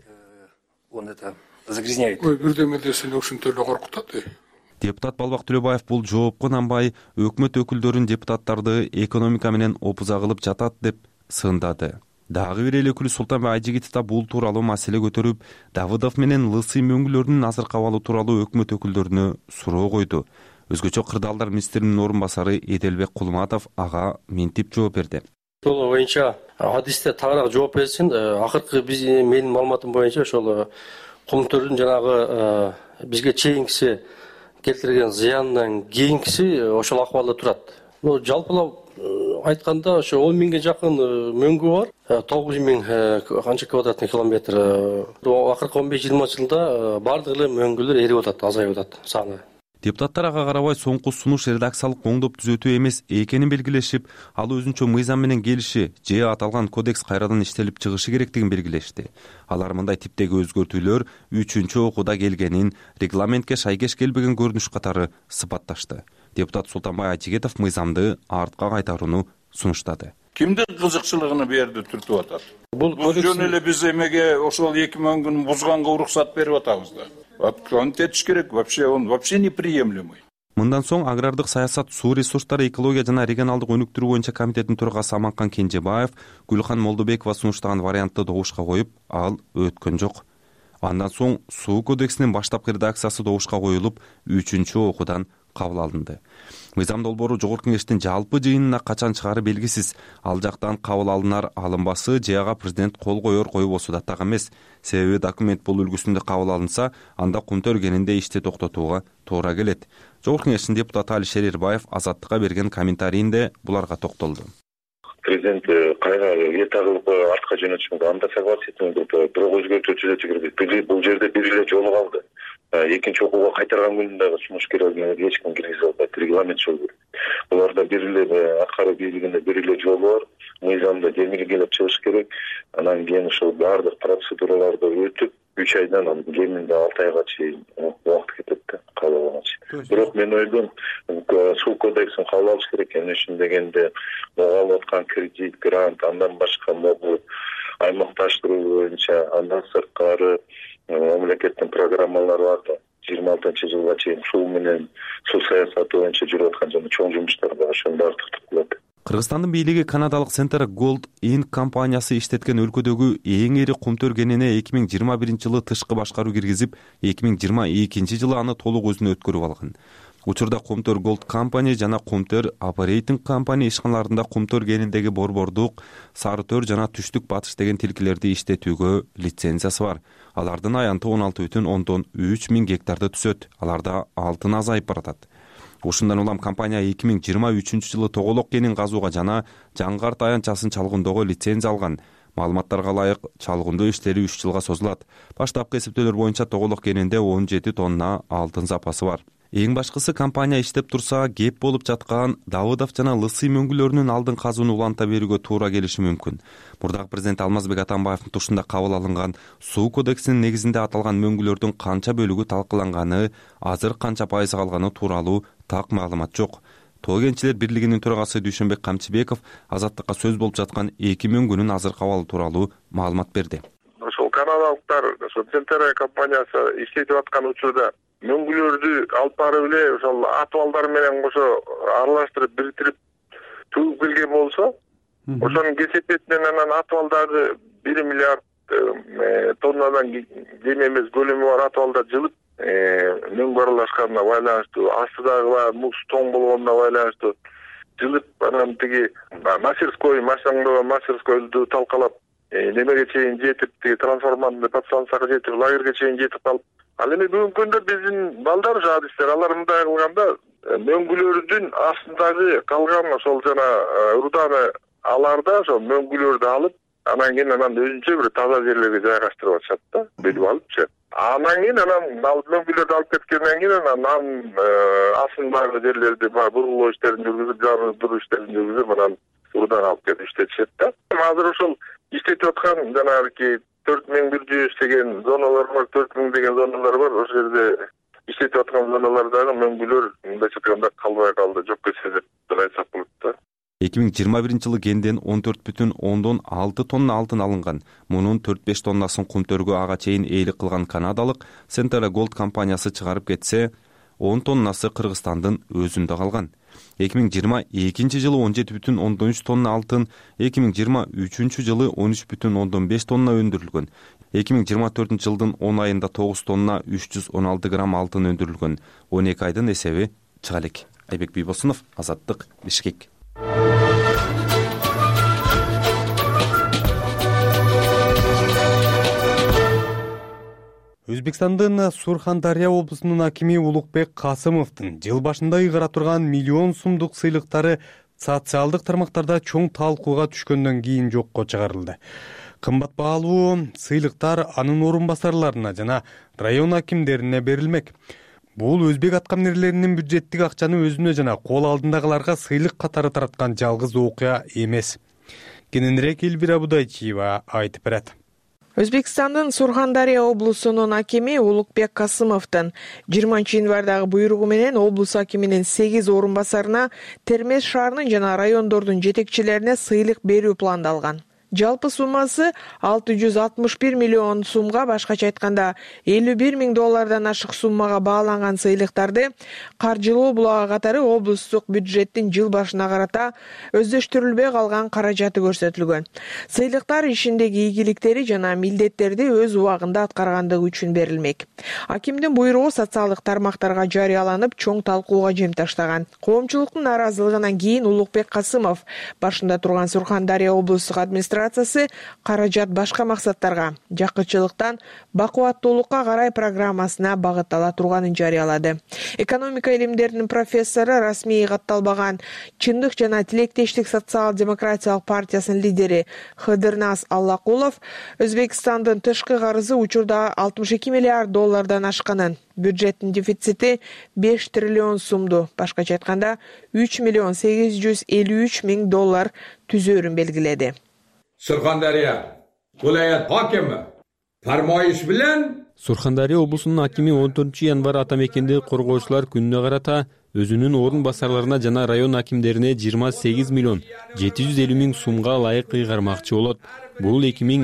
Он это загрязняет. Ой, бирдеме десене ушинтип эле коркутат. Депутат Балбак Түлөбаев бул жоопко нанбай, өкмөт өкүлдөрүн депутаттарды экономика менен опуза кылып жатат деп сындады. Дагы бир эл өкүлү Султанбек Айжигитов да бул тууралуу маселе көтөрүп, Давыдов менен Лысый мөңгүлөрүнүн азыркы абалы тууралуу өкмөт өкүлдөрүнө суроо койду. Өзгөчө кырдаалдар министринин орун басары Эделбек Кулматов ага минтип жооп берди. Бул боюнча адисте тагыраак жооп берсин. Акыркы менин маалыматым боюнча ошол Кумтөрдүн жанагы бизге чейинкиси келтирген зыяндан кийинкиси ошол акыбалда турат. Жалпылап айтканда ошо 10 миңге жакын мөңгү бар. 9 миң канча квадратный километр. Акыркы 15-20 жылда бардык эле мөңгүлөр эрип атат, азайып атат саны. Депутаттар ага карабай соңку сунуш редакциялык оңдоп түзөтүү эмес экенин белгилешип, ал өзүнчө мыйзам менен келиши же аталган кодекс кайрадан иштелип чыгышы керектигин белгилешти. Алар мындай типтеги өзгөртүүлөр 3-окууда келгенин регламентке шайкеш келбеген көрүнүш катары сыпатташты. Депутат Султанбай Айжигитов мыйзамды артка кайтарууну сунуштады. Кимдин кызыкчылыгын берди түртүп атат? Бул жөн эле биз эмеге ошол 2 мөңгүн бузганга уруксат берип атабыз да. Комитет керек, вообще неприемлемый. Мындан соң агрардык саясат, суу ресурстары, экология жана регионалдык өнүктүрүү боюнча комитеттин төрагасы Аманкан Кенжебаев Гүлхан Молдобекова сунуштаган вариантты добушка коюп, ал өткөн жок. Андан соң суу кодексинин баштапкы редакциясы добушка коюлуп, 3-окуудан кабыл алынды. Мыйзам долбоору жогорку кеңештин жалпы жыйынына качан чыгары белгисиз. Ал жактан кабыл алынар алынбасы же ага президент кол коёр койбосу да так эмес. Себеби документ бул үлгүсүндө кабыл алынса, анда Кумтөр кенинде ишти токтотууга туура келет. Жогорку кеңештин депутаты Алишер Эрбаев Азаттыкка берген комментарийинде буларга токтолду. президент кайра эта кылып артка жөнөтүшкөнгө анда согласительный кылып бирок өзгөртүү түзөтүү керек. Бул жерде бир эле жолу калды. Экинчи окууга кайтарган күнү дагы сумушкерлерге эч ким киргизе албайт. Регламент жол берет. Буларда бир эле аткаруу бийлигинде бир эле жолу бар. Мыйзамда демилгелеп чыгыш керек. Анан кийин ошол баардык процедураларды өтүп 3 айдан анан кеминде 6 айга чейин убакыт кетет да кабыл алганча. Бирок мен ойлойм, суу кодексин кабыл алыш керек. Эмне үчүн дегенде алып аткан кредит, грант, андан башка могу аймакташтыруу боюнча андан сырткары мамлекеттин программалары бар да. 26-жылга чейин суу менен суу саясаты боюнча жүрүп аткан жана чоң жумуштар бар. Ошонун баары токтотулат. Кыргызстандын бийлиги канадалык Centera Gold Inc. компаниясы иштеткен өлкөдөгү эң ири кумтөр кенине 2021-жылы тышкы башкаруу киргизип, 2022-жылы аны толук өзүнө өткөрүп алган. Учурда Кумтөр Gold Company жана Кумтөр Operating Company ишканаларында кумтөр кениндеги борбордук, сары төр жана түштүк батыш деген тилкелерди иштетүүгө лицензиясы бар. Алардын аянты 16,3 миң гектарды түзөт. Аларда алтын азайып баратат. Ушундан улам компания 2023-жылы тоголок кенин казууга жана Жаңгарт аянтчасын чалгындоого лицензия алган. Маалыматтарга ылайык чалгындоо иштери 3 жылга созулат. Баштапкы эсептөөлөр боюнча тоголок кенинде 17 тонна алтын запасы бар. Эң башкысы компания иштеп турса, кеп болуп жаткан Давыдов жана Лысый мөңгүлөрүнүн алдын казууну уланта берүүгө туура келиши мүмкүн. Мурдагы президент Алмазбек Атамбаевдин тушунда кабыл алынган суу кодексинин негизинде аталган мөңгүлөрдүн канча бөлүгү талкаланганы, азыр канча пайызы калганы тууралуу так маалымат жок. Тоо кенчилер бирлигинин төрагасы Дүйшөнбек Камчыбеков азаттыкка сөз болуп жаткан 2 мөңгүнүн азыркы абалы тууралуу маалымат берди. Ошол канадалыктар, ошол Centera компаниясы иштетип аткан учурда мөңгүлөрдү алып барып эле ошол атыбалдар менен кошо аралаштырып бириктирип төгүп келген болсо, ошонун кесепетинен анан атыбалдагы 1 миллиард тоннадан кем эмес көлөмү бар атыбалдар жылып мөңгү аралашканына байланыштуу, астыдагы муз тоң болгонуна байланыштуу жылып, анан тиги машиндагы мастерскойду талкалап немеге чейин жетип, тиги трансформаторный подстанцияга жетип, лагерге чейин жетип калып, ал эми бүгүнкү күндө биздин балдар жадистер алар мындай кылганда мөңгүлөрдүн астындагы калган ошол жана руданы аларда ошол мөңгүлөрдү алып, анан кийин өзүнчө бир таза жерлерге жайгаштырып атышат да, белип алыпчы. Анан кийин ал мөңгүлөрдү алып кеткенден кийин анан астындагы жерлерди бурулуу иштерин жүргүзүп, жарыктыруу иштерин жүргүзүп, анан руданы алып кетип иштетишет да. Азыр ошол иштетип аткан жанагы 4100 деген зоналар бар, 4000 деген зоналар бар. Ошол жерде иштетип аткан зоналардагы мөңгүлөр мындайча айтканда калбай калды, жок кетсе деп айтсак болот да. 2021-жылы кенден 14,6 тонна алтын алынган. Мунун 4-5 тоннасын кумтөргө ага чейин ээлик кылган канадалык Centera Gold компаниясы чыгарып кетсе, 10 тоннасы Кыргызстандын өзүндө калган. 2022-жылы 17,3 тонна алтын, 2023-жылы 13,5 тонна өндүрүлгөн. 2024-жылдын 10 айында 9 тонна 316 грамм алтын өндүрүлгөн. 12 айдын эсеби чыга элек. Айбек Бийбосунов, Азаттык, Бишкек. Өзбекстандын Сурхандария облусунун акими Улукбек Касымовдун жыл башында ыйгара турган миллион сумдук сыйлыктары социалдык тармактарда чоң талкууга түшкөндөн кийин жокко чыгарылды. Кымбат баалуу сыйлыктар анын орун басарларына жана район акимдерине берилмек. Бул өзбек аткаминерлеринин бюджеттик акчаны өзүнө жана кол алдындагыларга сыйлык катары тараткан жалгыз окуя эмес. Кененирээк Элбира Будайчиева айтып берет. Өзбекстандын Сурхандария облусунун акими Улукбек Касымовдун 20 январдагы буйругу менен облус акиминин 8 орун басарына Термез шаарынын жана райондордун жетекчилерине сыйлык берүү пландалган. Жалпы суммасы 661 миллион сумга, башкача айтканда $51 миң ашык суммага бааланган сыйлыктарды каржылоо булагы катары облустук бюджеттин жыл башына карата өздөштүрүлбөй калган каражаты көрсөтүлгөн. Сыйлыктар ишиндеги ийгиликтери жана милдеттерди өз убагында аткаргандыгы үчүн берилмек. Акимдин буйругу социалдык тармактарга жарыяланып, чоң талкууга жем таштаган. Коомчулуктун нааразылыгынан кийин Улукбек Касымов башында турган Сурхандария облустук администрация администрациясы каражат башка максаттарга, жакынчылыктан бакубаттуулукка карай программасына багыттала турганын жарыялады. Экономика илимдеринин профессору, расмий катталбаган Чындык жана Тилектештик социал-демократиялык партиясынын лидери Хыдырназ Аллакулов Өзбекстандын тышкы карызы учурда 62 миллиард доллардан ашканын, бюджеттин дефицити 5 триллион сумду, башкача айтканда 3 миллион 853 миң доллар түзөөрүн белгиледи. Surxondaryo viloyat hokimi farmoyish bilan Surxondaryo облусунун акими 14-январ атамекенди коргоочулар күнүнө карата өзүнүн орун басарларына жана район акимдерине 28 миллион 750 миң сумга ылайык ыйгармакчы болот. Бул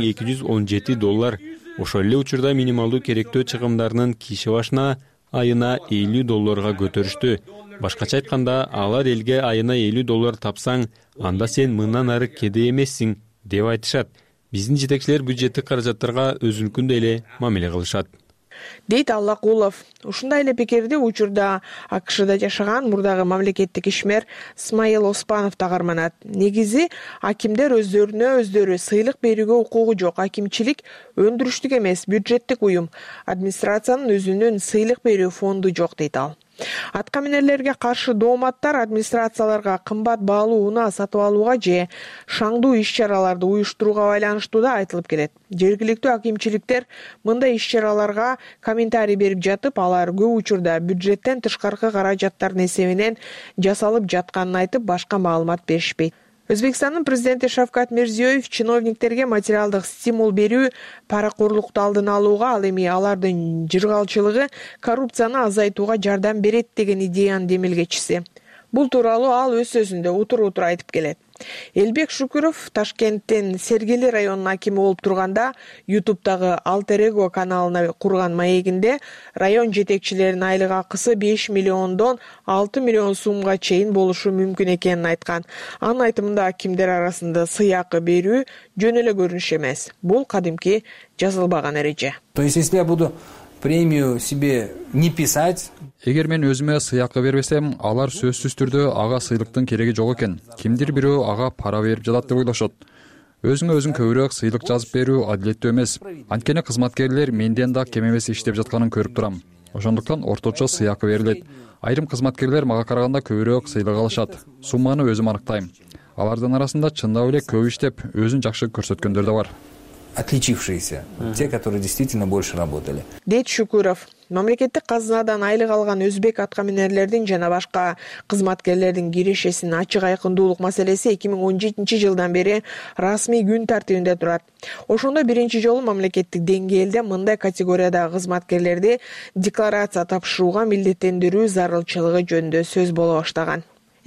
2217 доллар. Ошол эле учурда минималдуу керектөө чыгымдарынын киши башына айына 50 долларга көтөрүштү. Башкача айтканда, алар элге айына 50 доллар тапсаң, анда сен мындан ары кедей эмессиң деп айтышат. Биздин жетекчилер бюджеттик каражаттарга өзүнүкүндөй эле мамиле кылышат, дейт Аллакулов. Ушундай эле пикирди учурда АКШда жашаган мурдагы мамлекеттик ишмер Смайыл Оспанов да карманат. Негизи акимдер өздөрүнө сыйлык берүүгө укугу жок. Акимчилик өндүрүштүк эмес, бюджеттик уюм. Администрациянын өзүнүн сыйлык берүү фонду жок, дейт ал. Атка минерлерге каршы дооматтар администрацияларга кымбат баалуу унаа сатып алууга же шаңдуу иш-чараларды уюштурууга байланыштуу да айтылып келет. Жергиликтүү акимчиликтер мындай иш-чараларга комментарий берип жатып, алар көп учурда бюджеттен тышкаркы каражаттардын эсебинен жасалып жатканын айтып, башка маалымат беришпейт. Өзбекстандын президенти Шавкат Мирзиёев чиновниктерге материалдык стимул берүү паракорлукту алдын алууга, ал эми алардын жыргалчылыгы коррупцияны азайтууга жардам берет деген идеянын демилгечиси. Бул тууралуу ал өз сөзүндө утур айтып келет. Элбек Шукуров Ташкенттин Сергели районунун акими болуп турганда YouTube'дагы Alter Ego каналына курган маегинде район жетекчилеринин айлык акысы 5 миллиондон 6 миллион сумга чейин болушу мүмкүн экенин айткан. Анын айтымында акимдер арасында сыйакы берүү жөн эле көрүнүш эмес. Бул кадимки жазылбаган эреже. То есть, если я буду премию себе не писать. Эгер мен өзүмө сыйакы бербесем, алар сөзсүз түрдө ага сыйлыктын кереги жок экен. Кимдир бирөө ага пара берип жатат деп ойлошот. Өзүңө өзүң көбүрөөк сыйлык жазып берүү адилеттүү эмес. Анткени кызматкерлер менден да кем эмес иштеп жатканын көрүп турам. Ошондуктан орточо сыйакы берилет. Айрым кызматкерлер мага караганда көбүрөөк сыйлык алышат. Сумманы өзүм аныктайм. Алардын арасында чындап эле көп иштеп, өзүн жакшы көрсөткөндөр да бар. Отличившиеся, те, которые действительно больше работали. Дейт Шукуров. Мамлекеттик казынадан айлык алган өзбек аткаминерлердин жана башка кызматкерлердин кирешесинин ачык айкындуулук маселеси 2017 жылдан бери расмий күн тартибинде турат. Ошондо биринчи жолу мамлекеттик деңгээлде мындай категориядагы кызматкерлерди декларация тапшырууга милдеттендирүү зарылчылыгы жөнүндө сөз боло баштаган.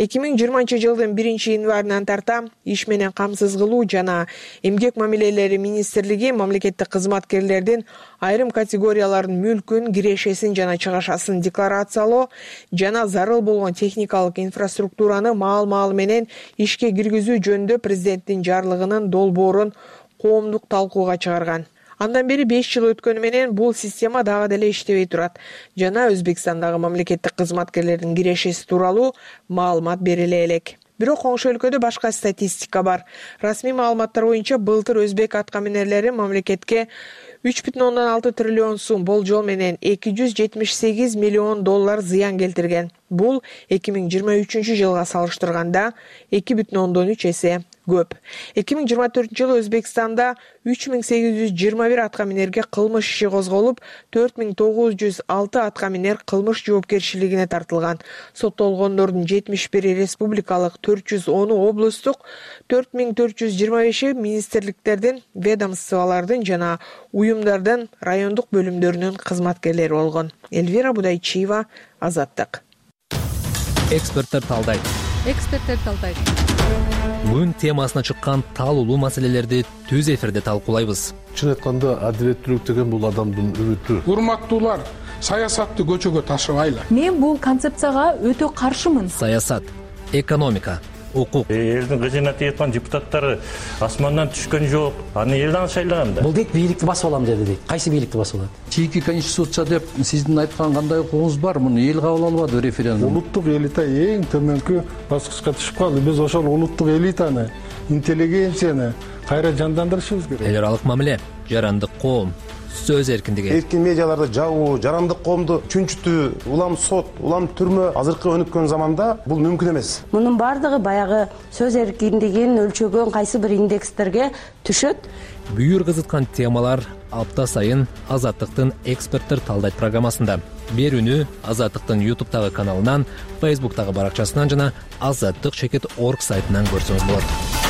2020 жылдын 1-январынан тарта иш менен камсыз кылуу жана эмгек мамилелери министрлиги мамлекеттик кызматкерлердин айрым категориялардын мүлкүн, кирешесин жана чыгашасын декларациялоо жана зарыл болгон техникалык инфраструктураны маал менен ишке киргизүү жөнүндө президенттин жарлыгынын долбоорун коомдук талкууга чыгарган. Андан бери 5 жыл өткөнү менен бул система дагы деле иштебей турат. Жана Өзбекстандагы мамлекеттик кызматкерлердин кирешеси тууралуу маалымат бериле элек. Бирок коңшу өлкөдө башка статистика бар. Расмий маалыматтар боюнча былтыр өзбек аткаминерлери мамлекетке 3,6 триллион сум болжол менен 278 миллион доллар зыян келтирген. Бул 2023 жылга салыштырганда 2,3 эсе көп. 2024 жылы Өзбекстанда 3821 аткаминерге кылмыш иши козголуп, 4906 аткаминер кылмыш жоопкерчилигине тартылган. Соттолгондордун 71 республикалык, 410 облустук, 4425 министрликтердин, ведомстволордун жана уюмдардын райондук бөлүмдөрүнүн кызматкерлери болгон. Эльвира Будайчиева, Азаттык. Эксперттер талдайт. Бүгүн темасына чыккан таалуулуу маселелерди түз эфирде талкуулайбыз. Чын айтканда, адилеттүүлүк деген бул адамдын үмүтү. Урматтуулар, саясатты көчөгө ташыбайлы. Мен бул концепцияга өтө каршымын. Саясат, экономика, укук. Элдин кызына тийаткан депутаттары асмандан түшкөн жок. Аны элден шайлаган да. Бул дейт бийликти басып алам деди дейт. Кайсы бийликти басып алат? Чийки конституция деп сиздин айткан кандай укугуңуз бар? Муну эл кабыл албады референдум. Улуттук элита эң төмөнкү баскычка түшүп калды. Биз ошол улуттук элитаны, интеллигенцияны кайра жандандырышыбыз керек. эл аралык мамиле, жарандык коом, сөз эркиндиги, эркин медиаларды жабуу, жарандык коомду чүнчүтүү, улам сот, улам түрмө азыркы өнүккөн заманда бул мүмкүн эмес. Мунун бардыгы баягы сөз эркиндигин өлчөгөн кайсы бир индекстерге түшөт. бүйүр кызыткан темалар апта сайын Азаттыктын эксперттер талдайт программасында. Берүүнү Азаттыктын YouTube'тагы каналынан, Facebook'тагы баракчасынан жана azаттык.org сайтынан көрсөңүз болот.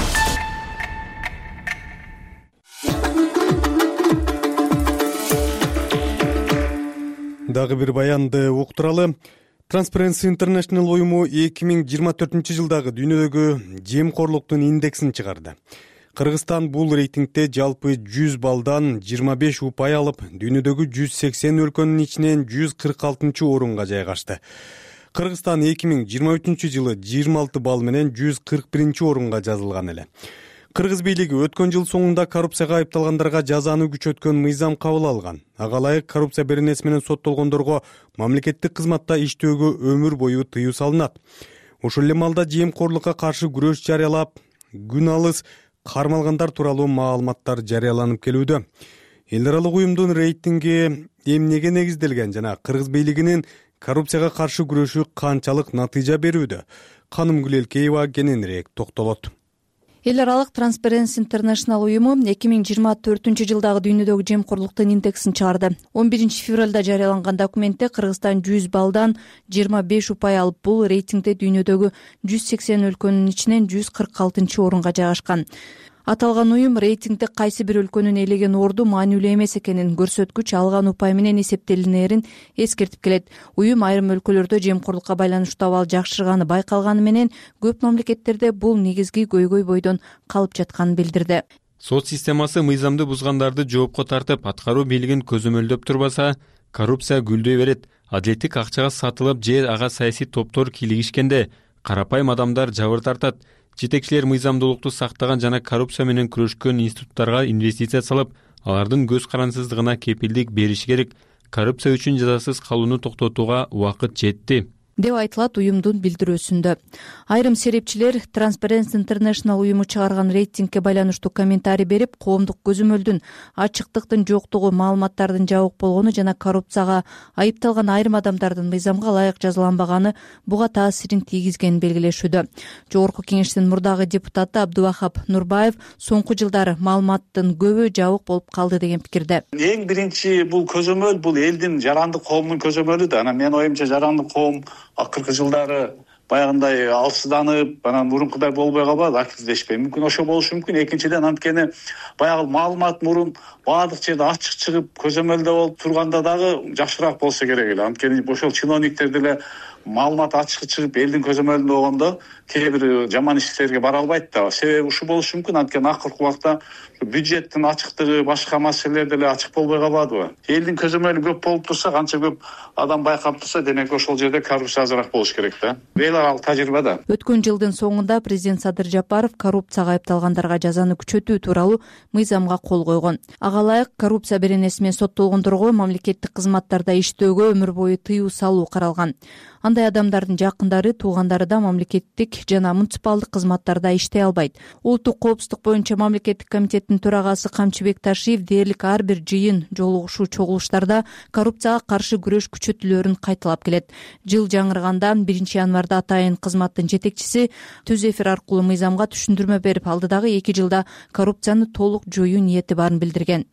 Дагы бир баянды уктуралы. Transparency International уюму 2024-жылдагы дүйнөдөгү жемкорлуктун индексин чыгарды. Кыргызстан бул рейтингде жалпы 100 балдан 25 упай алып, дүйнөдөгү 180 өлкөнүн ичинен 146 орунга жайгашты. Кыргызстан 2023-жылы 26 балл менен 141 орунга жазылган эле. Кыргыз бийлиги өткөн жыл соңунда коррупцияга айыпталгандарга жазаны күчөткөн мыйзам кабыл алган. Ага ылайык коррупция беренеси менен соттолгондорго мамлекеттик кызматта иштөөгө өмүр бою тыюу салынат. Ошол эле маалда жемкорлукка каршы күрөш жарыялап, күн алыс кармалгандар тууралуу маалыматтар жарыяланып келүүдө. Эл аралык уюмдун рейтинги эмнеге негизделген жана Кыргыз бийлигинин коррупцияга каршы күрөшү канчалык натыйжа берүүдө? Каным Гүлелкеева кененирээк токтолот. Эл аралык Transparency International уюму 2024-жылдагы дүйнөдөгү жемкорлуктун индексин чыгарды. 11 февралда жарыяланган документте Кыргызстан 100 балдан 25 упай алып, бул рейтингде дүйнөдөгү 180 өлкөнүн ичинен 146 орунга жайгашкан. Аталган уюм рейтингде кайсы бир өлкөнүн ээлеген орду маанилүү эмес экенин, көрсөткүч алган упай менен эсептелинерин эскертип келет. Уюм айрым өлкөлөрдө жемкорлукка байланыштуу абал жакшырганы байкалганы менен, көп мамлекеттерде бул негизги көйгөй бойдон калып жатканын билдирди. Сот системасы мыйзамды бузгандарды жоопко тартып, аткаруу бийлигин көзөмөлдөп турбаса, коррупция гүлдөй берет. Адилеттик акчага сатылып же ага саясий топтор кийлигишкенде карапайым адамдар жабыр тартат. Жетекчилер мыйзамдуулукту сактаган жана коррупция менен күрөшкөн институттарга инвестиция салып, алардын көз карансыздыгына кепилдик бериши керек. Коррупция үчүн жазасыз калууну токтотууга убакыт жетти, деп айтылат уюмдун билдирүүсүндө. Айрым серепчилер Transparency International уюму чыгарган рейтингке байланыштуу комментарий берип, коомдук көзөмөлдүн, ачыктыктын жоктугу, маалыматтардын жабык болгону жана коррупцияга айыпталган айрым адамдардын мыйзамга ылайык жазаланбаганы буга таасирин тийгизгенин белгилешүүдө. Жогорку кеңештин мурдагы депутаты Абдубахап Нурбаев соңку жылдары маалыматтын көбү жабык болуп калды деген пикирде. Эң биринчи бул көзөмөл бул элдин жарандык коомдун көзөмөлү да. Анан менин оюмча жарандык коом акыркы жылдары баягындай алсызданып, анан мурункудай болбой калбады, активдешпей. Мүмкүн ошо болушу мүмкүн. Экинчиден, анткени баягы маалымат мурун баардык жерде ачык чыгып, көзөмөлдө болуп турганда дагы жакшыраак болсо керек эле. Анткени ошол чиновниктер деле маалымат ачык чыгып, элдин көзөмөлүндө болгондо кээ бир жаман иштерге бара албайт да. Себеби ушул болушу мүмкүн. Анткени акыркы убакта бюджеттин ачыктыгы, башка маселелер деле ачык болбой калбадыбы? Элдин көзөмөлү көп болуп турса, канча көп адам байкап турса, демек ошол жерде коррупция азыраак болуш керек да. Эл аралык тажрыйба да. Өткөн жылдын соңунда президент Садыр Жапаров коррупцияга айыпталгандарга жазаны күчөтүү тууралуу мыйзамга кол койгон. Ага ылайык коррупция беренеси менен соттолгондорго мамлекеттик кызматтарда иштөөгө өмүр бою тыюу салуу каралган. Андай адамдардын жакындары, туугандары да мамлекеттик жана муниципалдык кызматтарда иштей албайт. Улуттук коопсуздук боюнча мамлекеттик комитеттин төрагасы Камчыбек Ташиев дээрлик ар бир жыйын, жолугушуу, чогулуштарда коррупцияга каршы күрөш күчөтүлөөрүн кайталап келет. Жыл жаңырганда 1 январда атайын кызматтын жетекчиси түз эфир аркылуу мыйзамга түшүндүрмө берип, алдыдагы 2 жылда коррупцияны толук жоюу ниети барын билдирген.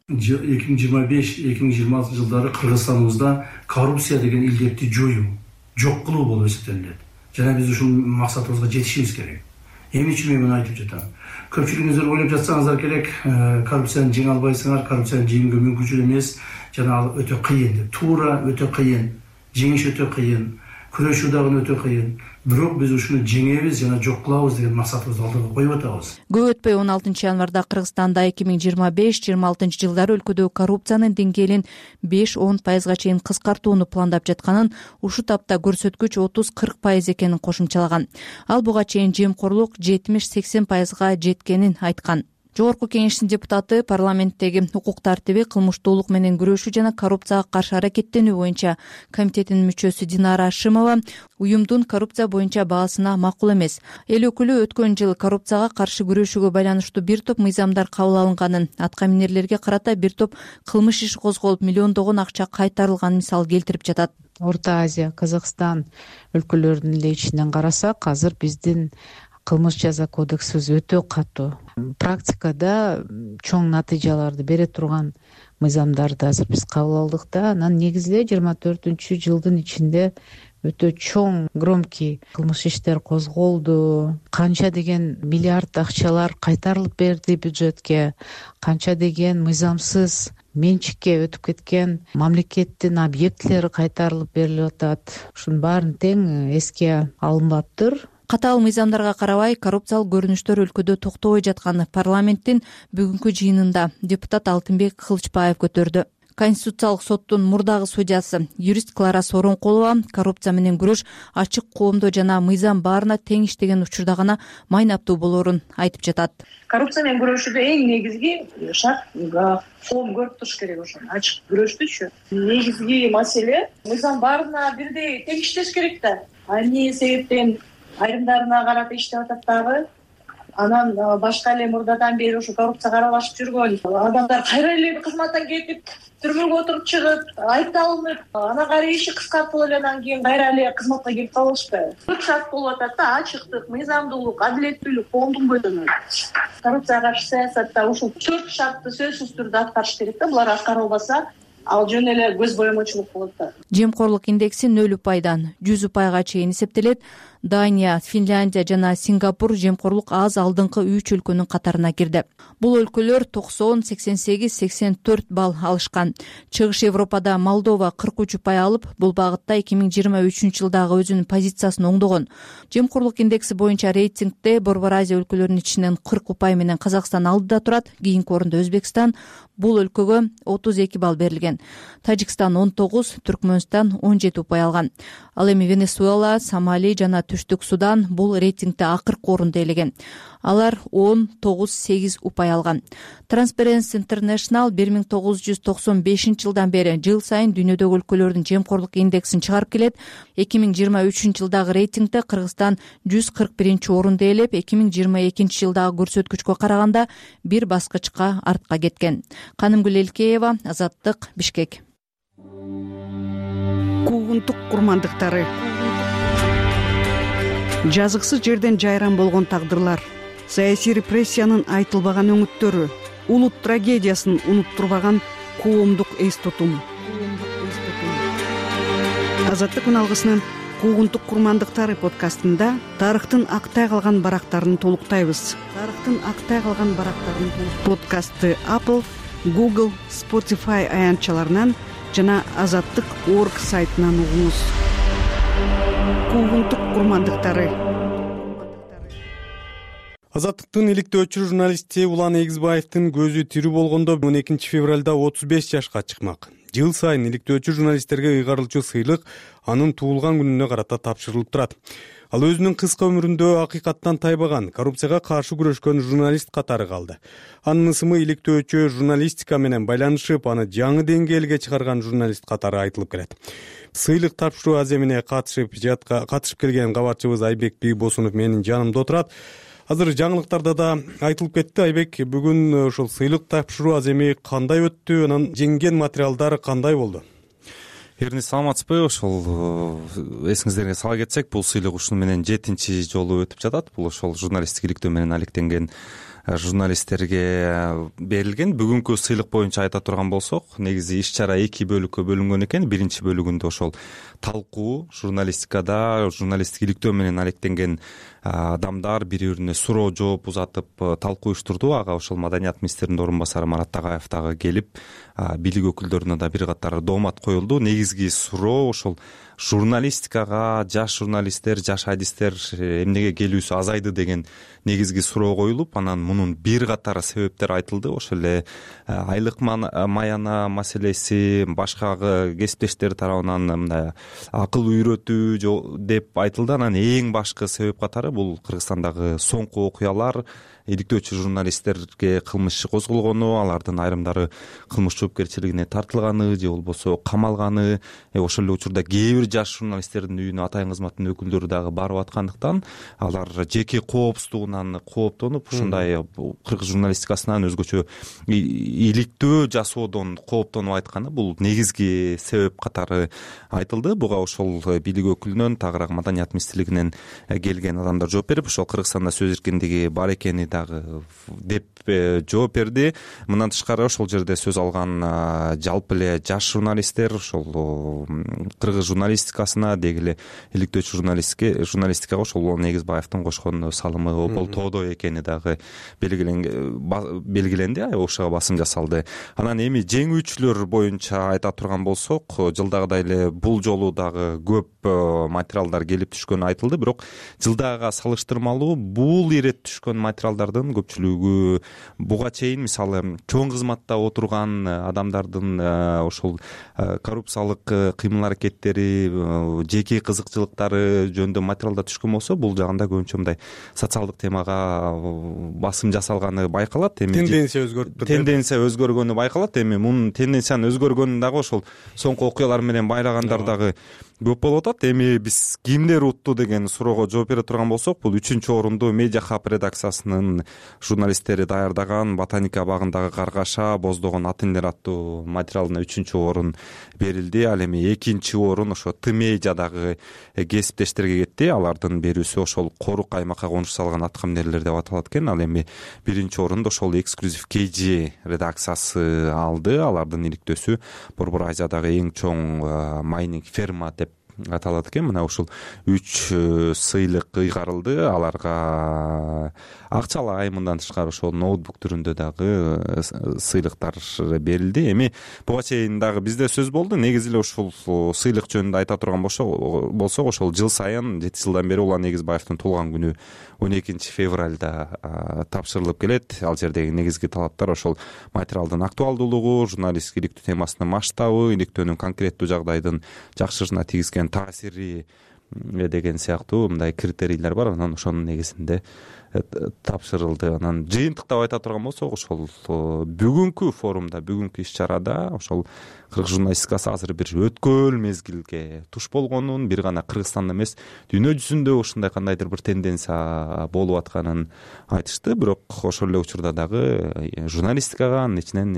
2025-2026 жылдары Кыргызстаныбызда коррупция деген илдетти жоюу, жок кылуу болуп эсептелет. Жана биз ушул максатыбызга жетишибиз керек. Эмне үчүн мен айтып жатам? Көпчүлүгүңүздөр ойлоп жатсаңыздар керек, коррупцияны жеңе албайсыңар, коррупцияны жеңүүгө мүмкүнчүл эмес, жана ал өтө кыйын деп. Туура өтө кыйын, жеңиш өтө кыйын, күрөшүү дагы өтө кыйын. Бирок биз ушуну жеңебиз жана жок кылабыз деген максатыбызды алдыга коюп атабыз. Көп өтпөй 16 январда Кыргызстанда 2025-26 жылдары өлкөдө коррупциянын деңгээлин 5-10% чейин кыскартууну пландап жатканын, ушул тапта көрсөткүч 30-40% экенин кошумчалаган. Ал буга чейин жемкорлук 70-80% жеткенин айткан. Жогорку Кеңештин депутаты парламенттеги укук тартиби, кылмыштуулук менен күрөшүү жана коррупцияга каршы аракеттенүү боюнча комитетинин мүчөсү Динара Ашимова уюмдун коррупция боюнча баасына макул эмес. Эл өкүлү өткөн жылы коррупцияга каршы күрөшүүгө байланыштуу бир топ мыйзамдар кабыл алынганын, атка минерлерге карата бир топ кылмыш иши козголуп, миллиондогон акча кайтарылганын мисал келтирип жатат. Орто Азия, Казакстан өлкөлөрүнүн эле ичинен карасак, азыр биздин кылмыш жаза кодексибиз өтө катуу. Практикада чоң натыйжаларды бере турган мыйзамдарды азыр биз кабыл алдык да, анан негизде 24-жылдын ичинде өтө чоң, громкий кылмыш иштер козголду. Канча деген миллиард акчалар кайтарылып берди бюджетке, канча деген мыйзамсыз менчикке өтүп кеткен мамлекеттин объектилери кайтарылып берилип атат. Ушунун баарын тең эске алынбаптыр. Катаал мыйзамдарга карабай, коррупциялык көрүнүштөр өлкөдө токтобой жатканы парламенттин бүгүнкү жыйынында депутат Алтынбек Кылычбаев көтөрдү. Конституциялык соттун мурдагы судьясы юрист Клара Соронкулова коррупция менен күрөш ачык, коомдоо жана мыйзам баарына тең иштеген учурда гана майнаптуу болоорун айтып жатат. Коррупция менен күрөшүүдө эң негизги шарт коом көрүп туруш керек. Ошону ачык күрөштүчү негизги маселе мыйзам баарына бирдей тең иштеш керек да. Эмне себептен айрымдарына карата иштеп атат дагы. Анан башка эле мурдадан бери ушу коррупцияга аралашып жүргөн адамдар кайра эле кызматтан кетип, түрмөгө отуруп чыгып, айыпталынып, анан кайра иши кыскартылып эле анан кийин кайра эле кызматка келип калышпайбы. Көп шарт болуп атат да: ачыктык, мыйзамдуулук, адилеттүүлүк, коомдун көзүнөн. Коррупцияга каршы саясатта ушул 4 шартты сөзсүз түрдө аткарыш керек да. Булар аткарылбаса, ал жөн эле көз боемочулук болот да. Жемкорлук индекси 0%дан 100%га чейин эсептелет. Дания, Финляндия жана Сингапур жемкорлук аз алдыңкы 3 өлкөнүн катарына кирди. Бул өлкөлөр 90, 88, 84 балл алышкан. Чыгыш Европада Молдова 43% алып, бул багытта 2023-жылдагы өзүнүн позициясын оңдогон. Жемкорлук индекси боюнча рейтингде Борбор Азия өлкөлөрүнүн ичинен 40% менен Казакстан алдыда турат. Кийинки орунда Өзбекстан. Бул өлкөгө 32 балл берилген. Тажикстан 19, Түркмөнстан 17% алган. Ал эми Венесуэла, Сомали жана Түштүк Судан бул рейтингде акыркы орунду ээлеген. Алар 10,8% алган. Transparency International 1995-жылдан бери жыл сайын дүйнөдөгү өлкөлөрдүн жемкорлук индексин чыгарып келет. 2023-жылдагы рейтингде Кыргызстан 141-орунду ээлеп, 2022-жылдагы көрсөткүчкө караганда бир баскычка артка кеткен. Канымгүл Элкеева, Азаттык, Бишкек. Куугунтук курмандыктары. Жазыксыз жерден жайран болгон тагдырлар, саясий репрессиянын айтылбаган өңүттөрү, улут трагедиясын унуттурбаган коомдук эс тутум. Азаттык алгысынын Куугунтук курмандыктары подкастында тарыхтын актай калган барактарын толуктайбыз. Подкастты Apple, Google, Spotify аянтчаларынан жана Азаттык.org сайтынан угуңуз. Куугунтук курмандыктары. Азаттыктын иликтөөчү журналисти Улан Эгизбаевдин көзү тирүү болгондо 12 февралда 35 жашка чыкмак. Жыл сайын иликтөөчү журналисттерге ыйгарылчу сыйлык анын туулган күнүнө карата тапшырылып турат. Ал өзүнүн кыска өмүрүндө акыйкаттан тайбаган, коррупцияга каршы күрөшкөн журналист катары калды. Анын ысымы иликтөөчү журналистика менен байланышып, аны жаңы деңгээлге чыгарган журналист катары айтылып келет. Сыйлык тапшыруу аземине катышып келген кабарчыбыз Айбек Бийбосунов менин жанымда отурат. Азыр жаңылыктарда да айтылып кетти. Айбек, бүгүн ушул сыйлык тапшыруу аземи кандай өттү? Анан жеңген материалдар кандай болду? Эрни, саламатсызбы? Ошол эсиңиздерге сала кетсек, бул сыйлык ушуну менен 7-чи жолу өтүп жатат. Бул ошол журналисттик иликтөө менен алектенген журналисттерге берилген. Бүгүнкү сыйлык боюнча айта турган болсок, негизи иш-чара 2 бөлүккө бөлүнгөн экен. Биринчи бөлүгүндө ошол талкуу, журналистикада журналисттик иликтөө менен алектенген адамдар бири-бирине суроо жооп узатып талкуу уюштурду. Ага ошол Маданият министринин орун басары Марат Тагаев дагы келип, бийлик өкүлдөрүнө да бир катар доомат коюлду. Негизги суроо ошол журналистикага жаш журналисттер, жаш адистер эмнеге келүүсү азайды деген негизги суроо коюлуп, анан мунун бир катар себептери айтылды. Ошол эле айлык маяна маселеси, башка кесиптештер тарабынан мындай акыл үйрөтүү деп айтылды. Анан эң башкы себеп катары бул Кыргызстандагы соңку окуялар, иликтөөчү журналисттерге кылмыш иши козголгону, алардын айрымдары кылмыш жоопкерчилигине тартылганы же болбосо камалганы, ошол эле учурда кээ бир жаш журналисттердин үйүнө атайын кызматтын өкүлдөрү дагы барып аткандыктан алар жеке коопсуздугунан кооптонуп ушундай кыргыз журналистикасынан өзгөчө иликтөө жасоодон кооптонуп айтканы бул негизги себеп катары айтылды. Буга ошол бийлик өкүлүнөн тагыраак маданият министрлигинен келген адамдар жооп берип, ошол Кыргызстанда сөз эркиндиги бар экени дагы деп жооп берди. Мындан тышкары ошол жерде сөз алган жалпы эле жаш журналисттер ошол кыргыз журналистикасына деги эле иликтөөчү журналистикага ошол Негизбаевдин кошкон салымы болтоодо экени дагы белгиленди, ошого басым жасалды. Анан эми жеңүүчүлөр боюнча айта турган болсок, жылдагыдай эле бул жолу дагы көп материалдар келип түшкөнү айтылды, бирок жылдагыга салыштырмалуу бул ирет түшкөн материалдардын көпчүлүгү буга чейин мисалы чоң кызматта отурган адамдардын ошол коррупциялык кыймыл-аракеттери, жеке кызыкчылыктары жөнүндө материалдар түшкөн болсо, бул жагында көбүнчө мындай социалдык темага басым жасалганы байкалат. Тенденция өзгөргөнү байкалат. Эми мунун тенденциянын өзгөргөнүн дагы ошол соңку окуялар менен байлагандар дагы көп болуп атат. Эми биз кимдер утту деген суроого жооп бере турган болсок, бул 3-орунду Медиа Хаб редакциясынын журналисттери даярдаган Ботаника багындагы каргаша боздогон атын-элер аттуу материалына 3-орун берилди. Ал эми 2-орун ошо Т-медиадагы кесиптештерге кетти. Алардын берүүсү ошол Корук аймакка конуш салган аткаминерлер деп аталат экен. Ал эми 1-орунду ошол Эксклюзив KG редакциясы алды. Алардын иликтөөсү Борбор Азиядагы эң чоң майнинг ферма деп аталат экен. Мына ушул 3 сыйлык ыйгарылды. Аларга акчалай, мындан тышкары ошол ноутбук түрүндө дагы сыйлыктар берилди. Эми буга чейин дагы бизде сөз болду. Негизи эле ушул сыйлык жөнүндө айта турган болсок, ошол жыл сайын 7 жылдан бери Улан Негизбаевдин туулган күнү 12 февралда тапшырылып келет. Ал жердеги негизги талаптар ошол материалдын актуалдуулугу, журналисттик иликтөө темасынын масштабы, иликтөөнүн конкреттүү жагдайдын жакшырышына тийгизген таасири деген сыяктуу мындай критерийлер бар. Анан ошонун негизинде тапшырылды. Анан жыйынтыктап айта турган болсок, ошол бүгүнкү форумда, бүгүнкү иш-чарада ошол кыргыз журналистикасы азыр бир өткөл мезгилге туш болгонун, бир гана Кыргызстанда эмес, дүйнө жүзүндө ушундай кандайдыр бир тенденция болуп атканын айтышты. Бирок ошол эле учурда дагы журналистикага, анын ичинен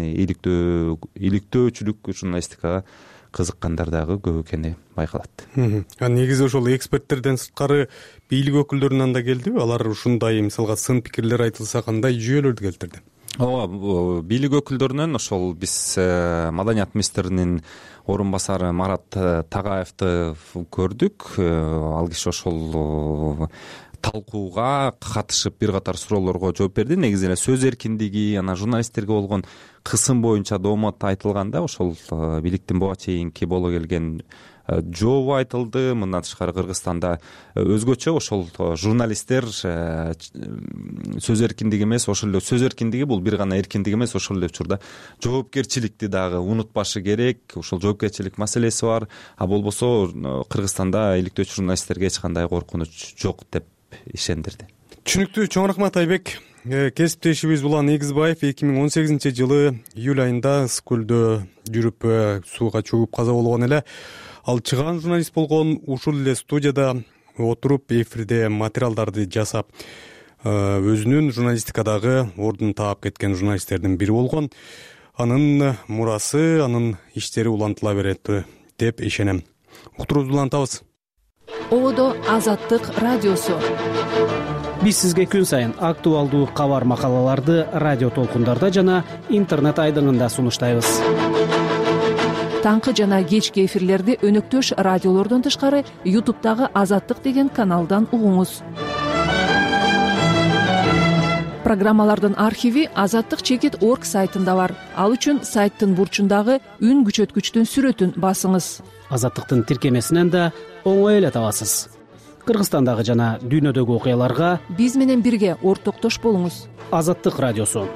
иликтөөчүлүк журналистикага кызыккандар дагы көп экени байкалат. Негизи ошол эксперттерден сырткары бийлик өкүлдөрүнөн да келдиби? Алар ушундай мисалга сын пикирлер айтылса кандай жүйөлөрдү келтирди? Ооба, бийлик өкүлдөрүнөн ошол биз маданият министринин орун басары Марат Тагаевди көрдүк. Ал киши ошол талкууга катышып бир катар суроолорго жооп берди. Негизи эле сөз эркиндиги, анан журналисттерге болгон кысым боюнча доомат айтылганда ошол бийликтин буга чейинки боло келген жообу айтылды. Мындан тышкары Кыргызстанда өзгөчө ошол журналисттер сөз эркиндиги эмес, ошол эле сөз эркиндиги бул бир гана эркиндик эмес, ошол эле учурда жоопкерчиликти дагы унутпашы керек. Ошол жоопкерчилик маселеси бар. А болбосо Кыргызстанда иликтөөчү журналисттерге эч кандай коркунуч жок деп ишендирди. Түшүнүктүү, чоң рахмат Айбек. Кесиптешибиз Улан Негизбаев 2018-жылы июль айында Ысык-Көлдө жүрүп сууга чөгүп каза болгон эле. Ал чыгаан журналист болгон, ушул эле студияда отуруп эфирде материалдарды жасап, өзүнүн журналистикадагы ордун таап кеткен журналисттердин бири болгон. Анын мурасы, анын иштери улантыла берет деп ишенем. Уктуруубузду улантабыз. Одо Азаттык радиосу. Биз сизге күн сайын актуалдуу кабар макалаларды радио толкундарда жана интернет айдыңында сунуштайбыз. Таңкы жана кечки эфирлерди өнөктөш радиолордон тышкары YouTube'дагы Азаттык деген каналдан угуңуз. Программалардын архиви azattik.org сайтында бар. Ал үчүн сайттын бурчундагы үн күчөткүчтүн сүрөтүн басыңыз. Азаттыктын тиркемесинен да оңой эле табасыз. Кыргызстандагы жана дүйнөдөгү окуяларга биз менен бирге ортоктош болуңуз. Азаттык радиосу.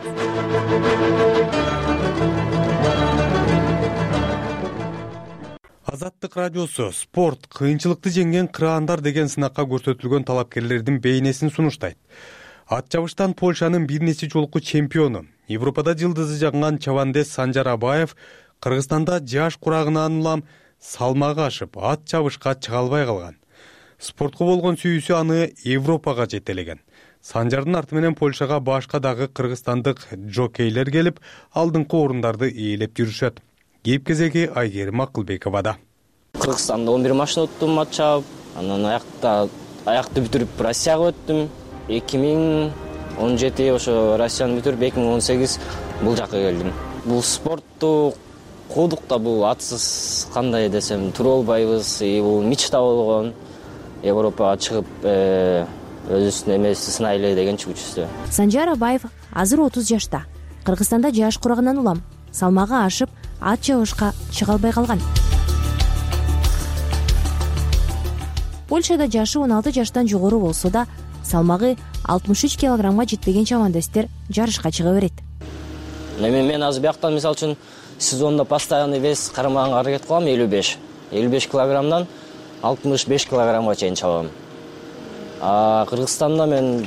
Азаттык радиосу спорт, кыйынчылыкты жеңген кыраандар деген сынакка көрсөтүлгөн талапкерлердин бейнесин сунуштайт. Ат чабыштан Польшанын бир нече жолку чемпиону, Европада жылдызы жагган чабандес Санжар Абаев Кыргызстанда жаш курагынан улам салмагы ашып, ат чабышка чыга албай калган. Спортко болгон сүйүүсү аны Европага жетелеген. Санжардын арты менен Польшага башка дагы кыргызстандык жокейлер келип, алдыңкы орундарды ээлеп жүрүшөт. Кеп кезеги Айгерим Акылбековада. Кыргызстанда 11 машина уттум ат чабып, анан аякты бүтүрүп Россияга өттүм. 2017 ошо Россияны бүтүрүп 2018 бул жака келдим. Бул спортту куудук да, бул атсыз кандай десем тура албайбыз. Бул мечта болгон. Европага чыгып өзүбүздүн эмебизди сынайлы деген чүгүчүсү. Санжар Абаев азыр 30 жашта. Кыргызстанда жаш курагынан улам. Салмагы ашып, ат чабышка чыга албай калган. Польшада жашы 16 жаштан жогору болсо да, салмагы 63 килограммга жетпеген чабандестер жарышка чыга берет. Мен азыр бияктан мисалы үчүн сезонда постоянный вес кармаганга аракет кылам, 55 килограммдан 65 килограммга чейин чабам. Кыргызстанда мен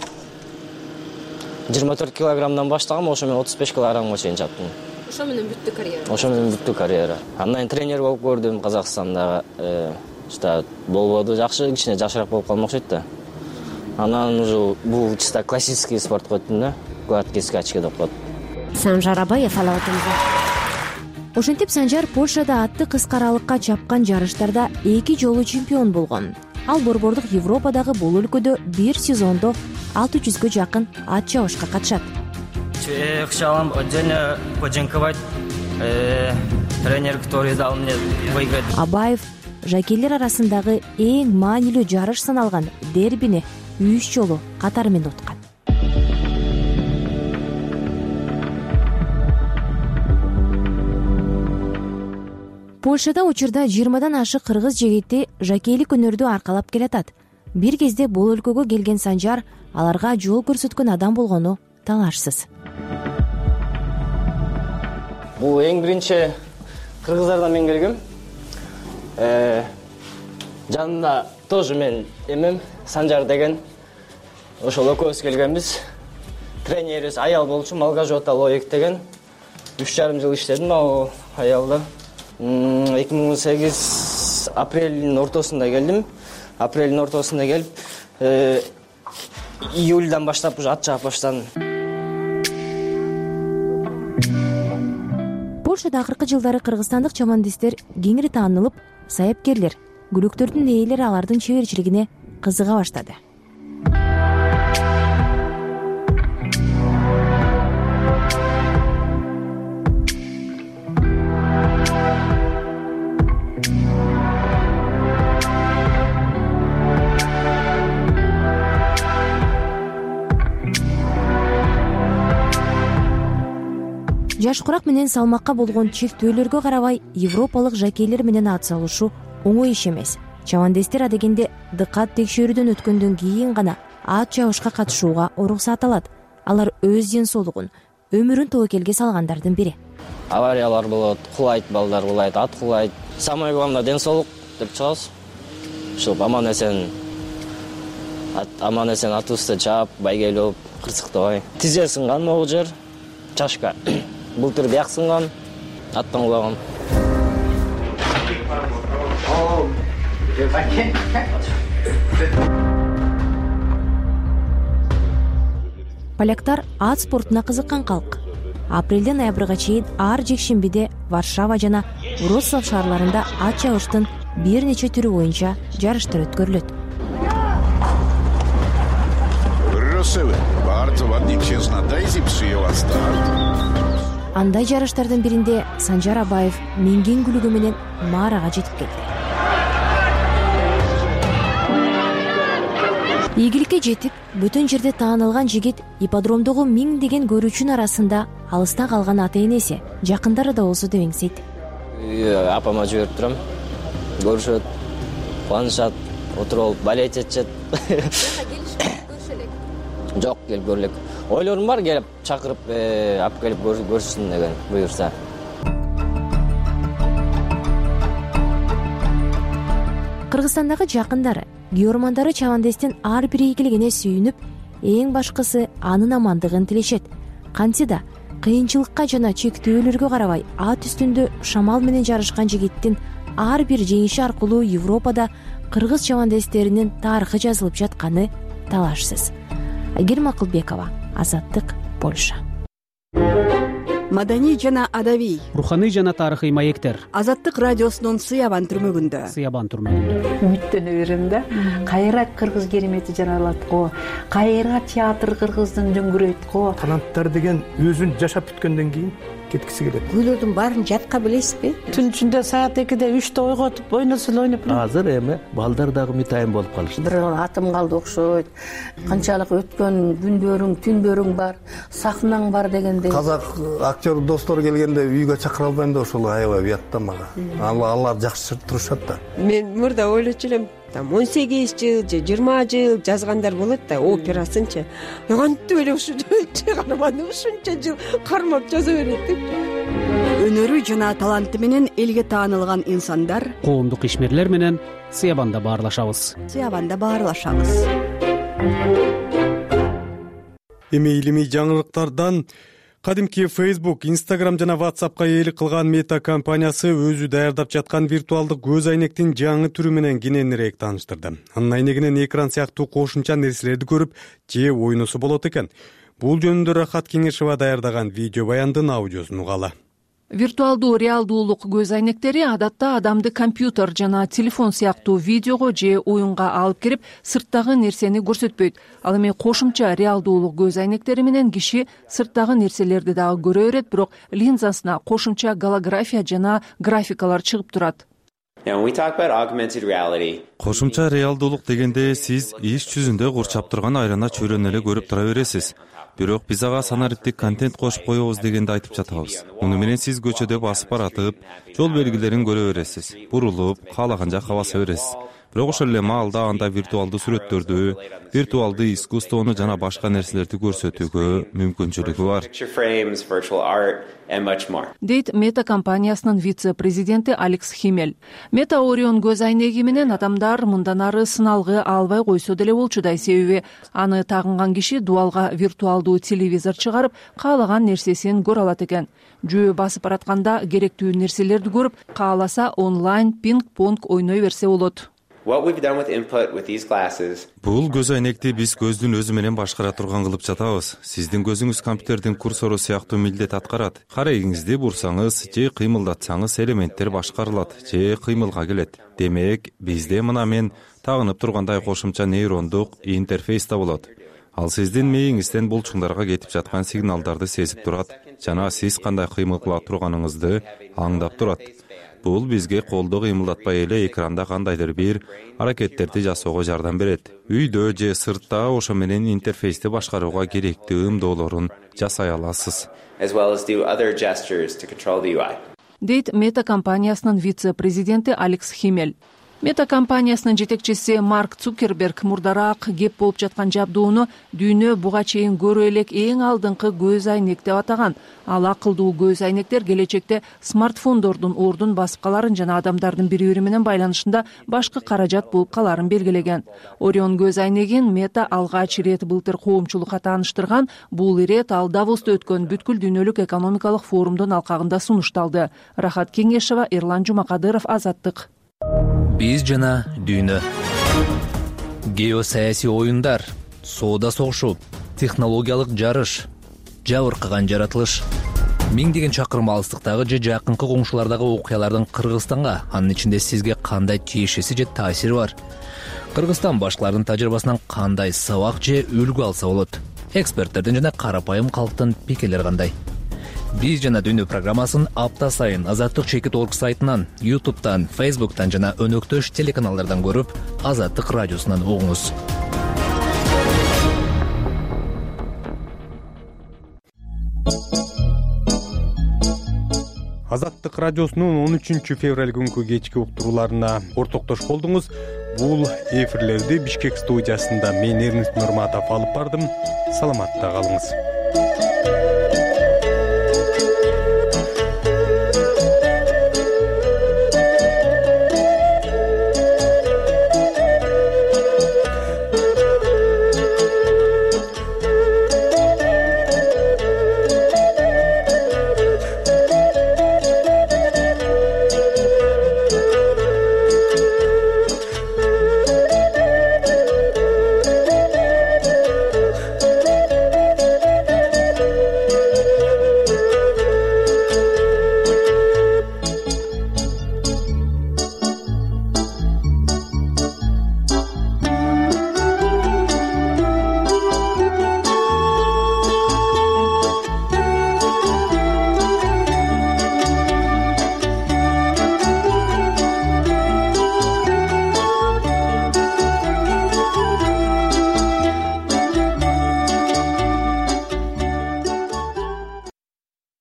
24 килограммдан баштагам, ошо мен 35 килограммга чейин чаптым. Ошо менен бүттү карьера. Ошо менен бүттү карьера. Андан тренер болуп көрдүм Казакстанда. Болбоду, жакшы, кичине жашыраак болуп калмак окшойт да. Анан уже бул чисто классический спортко өттүм да. Гладкий скачка деп коет. Санжар Абаев алабатымызда. Ошентип Санжар Польшада атты кыска аралыкка чапкан жарыштарда 2 жолу чемпион болгон. Ал борбордук Европадагы бул өлкөдө бир сезондо 600гө жакын ат чабышка катышат. Хотел отдельно подяковать тренер, который дал мне выиграть. Абаев жакейлер арасындагы эң маанилүү жарыш саналган дербини 3 жолу катары менен уткан. Польшада учурда 20дан ашык кыргыз жигити жакейлик өнөрдү аркалап келатат. Бир кезде бул өлкөгө келген Санжар аларга жол көрсөткөн адам болгону талашсыз. Бул эң биринчи кыргыздардан мен келгем. Жанында тоже мен эмем Санжар деген ошол экөөбүз келгенбиз. Тренерибиз аял болчу, Малгажота Лоек деген. 3,5 жыл иштедим ал аялда. 2018 апрелдин ортосунда келдим. Апрелдин ортосунда келип, июльдан баштап уже ат чаап баштадым. Польшада акыркы жылдары кыргызстандык чабандестер кеңири таанылып, саяпкерлер, күлүктөрдүн ээлери алардын чеберчилигине кызыга баштады. Жаш курак менен салмакка болгон чектөөлөргө карабай европалык жакейлер менен ат салышу оңой иш эмес. Чабандестер адегенде дыкат текшерүүдөн өткөндөн кийин гана ат чабышка катышууга уруксат алат. Алар өз ден соолугун, өмүрүн тобокелге салгандардын бири. Авариялар болот, кулайт, балдар кулайт, ат кулайт. Самое главное ден соолук деп чыгабыз. Ушул аман эсен атыбызды чаап, байгелеп, кырсыктабай. Тизе сынган могу жер, чашка. Былтыр бияк сынган, аттан кулаган. Поляктар ат спортуна кызыккан калк. Апрелден ноябрга чейин ар жекшембиде Варшава жана Вроцлав шаарларында ат чабыштын бир нече түрү боюнча жарыштар өткөрүлөт. Андай жарыштардын биринде Санжар Абаев менген күлүгү менен Марага жетип келди. Ийгиликке жетип, бүтүн жерде таанылган жигит ипподромдогу миңдеген көрүүчүнүн арасында алыста калган ата энеси, жакындары да болсо деп эңсейт. Апама жиберип турам. Көрүшөт, кубанышат, отуруп балет этишет. Жок, келип көрөлүк. Ойлорум бар, келип чакырып, алып келип көрсүн деген буюрса. Кыргызстандагы жакындары, күйөрмандары чабандестин ар бир ийгилигине сүйүнүп, эң башкысы анын амандыгын тилешет. Кантсе да кыйынчылыкка жана чектөөлөргө карабай ат үстүндө шамал менен жарышкан жигиттин ар бир жеңиши аркылуу Европада кыргыз чабандестеринин тарыхы жазылып жатканы талашсыз. Айгерим Акылбекова, Азаттык, Польша. Маданий жана адабий, руханий жана тарыхый маектер. Азаттык радиосунун Сыябан түрмөгүндө. Үмүттөнө берем да. Кайра кыргыз керемети жаралат го. Кайра театр кыргыздын дөңгүрөйт го. Таланттар деген өзүн жашап бүткөндөн кийин кеткиси келет. Күйлөрдүн баарын жатка билесизби? Түн ичинде саат 2-де 3-те ойготуп ойносо ойноп. Азыр эми балдар дагы митайым болуп калышты. Бир атым калды окшойт. Канчалык өткөн күндөрүң, түндөрүң бар, сахнаң бар дегенде. Казак актер достор келгенде үйгө чакыра албайм да ошол аябай уятта мага. Алар жакшы турушат да. Мен мурда ойлочу элем, 18 жыл же 20 жыл жазгандар болот да, операсынчы. Кантип эле ушунча карманы ушунча жыл кармап жаза берет деп. Өнөрү жана таланты менен элге таанылган инсандар, коомдук ишмерлер менен Сыябанда баарлашабыз. Эми илимий жаңылыктардан кадимки Facebook, Instagram жана WhatsAppка ээлик кылган Мета компаниясы өзү даярдап жаткан виртуалдык көз айнектин жаңы түрү менен кененирээк тааныштырды. Анын айнегинен экран сыяктуу кошумча нерселерди көрүп же ойносо болот экен. Бул жөнүндө Рахат Кеңешова даярдаган видео баяндын аудиосун угалы. Виртуалдуу реалдуулук көз айнектери адатта адамды компьютер жана телефон сыяктуу видеого же оюнга алып кирип, сырттагы нерсени көрсөтпөйт. Ал эми кошумча реалдуулук көз айнектери менен киши сырттагы нерселерди дагы көрө берет, бирок линзасына кошумча голография жана графикалар чыгып турат. Кошумча реалдуулук дегенде сиз иш жүзүндө курчап турган айлана чөйрөнү эле көрүп тура бересиз. Бирок биз ага санариптик контент кошуп коебуз дегенди айтып жатабыз. Муну менен сиз көчөдө басып баратып, жол белгилерин көрө бересиз. Бурулуп, каалаган жакка баса бересиз. Бирок ошол эле маалда анда виртуалдуу сүрөттөрдү, виртуалдуу искусствону жана башка нерселерди көрсөтүүгө мүмкүнчүлүгү бар. Дейт Мета компаниясынын вице-президенти Алекс Химель. Мета Орион көз айнеги менен адамдар мындан ары сыналгы албай койсо деле болчудай, себеби аны тагынган киши дуалга виртуалдуу телевизор чыгарып, каалаган нерсесин көрө алат экен. Жөө басып баратканда керектүү нерселерди көрүп, кааласа онлайн пинг-понг ойной берсе болот. Бул көз айнекти биз көздүн өзү менен башкара турган кылып жатабыз. Сиздин көзүңүз компьютердин курсору сыяктуу милдет аткарат. Карайыңызды бурсаңыз же кыймылдатсаңыз элементтер башкарылат же кыймылга келет. Демек, бизде мына мен тагынып тургандай кошумча нейрондук интерфейс да болот. Ал сиздин мээңизден булчуңдарга кетип жаткан сигналдарды сезип турат жана сиз кандай кыймыл кыла турганыңызды аңдап турат. Бул бизге колду кыймылдатпай эле экранда кандайдыр бир аракеттерди жасоого жардам берет. Үйдө же сыртта ошо менен интерфейсти башкарууга керектүү ымдоолорун жасай аласыз. Дейт Мета компаниясынын вице-президенти Алекс Химель. Мета компаниясынын жетекчиси Марк Цукерберг мурдараак кеп болуп жаткан жабдууну дүйнө буга чейин көрө элек эң алдыңкы көз айнек деп атаган. Ал акылдуу көз айнектер келечекте смартфондордун ордун басып каларын жана адамдардын бири-бири менен байланышында башкы каражат болуп каларын белгилеген. Орион көз айнегин Мета алгач ирет былтыр коомчулукка тааныштырган. Бул ирет ал Давоста өткөн бүткүл дүйнөлүк экономикалык форумдун алкагында сунушталды. Рахат Кеңешова, Эрлан Жумакадыров, Азаттык. Биз жана дүйнө. Геосаясий оюндар, соода согушу, технологиялык жарыш, жабыркаган жаратылыш. Миңдеген чакырым алыстыктагы же жакынкы коңшулардагы окуялардын Кыргызстанга, анын ичинде сизге кандай тиешеси же таасири бар? Кыргызстан башкалардын тажрыйбасынан кандай сабак же үлгү алса болот? Эксперттердин жана карапайым калктын пикирлери кандай? Биз жана дүйнө программасын апта сайын Азаттык.org сайтынан, YouTube'тан, Facebook'тан жана өнөктөш телеканалдардан көрүп, Азаттык радиосунан угуңуз. Азаттык радиосунун 13 февраль күнкү кечки уктурууларына ортоктош болдуңуз. Бул эфирлерди Бишкек студиясында мен Эрнест Нурматов алып бардым. Саламатта калыңыз.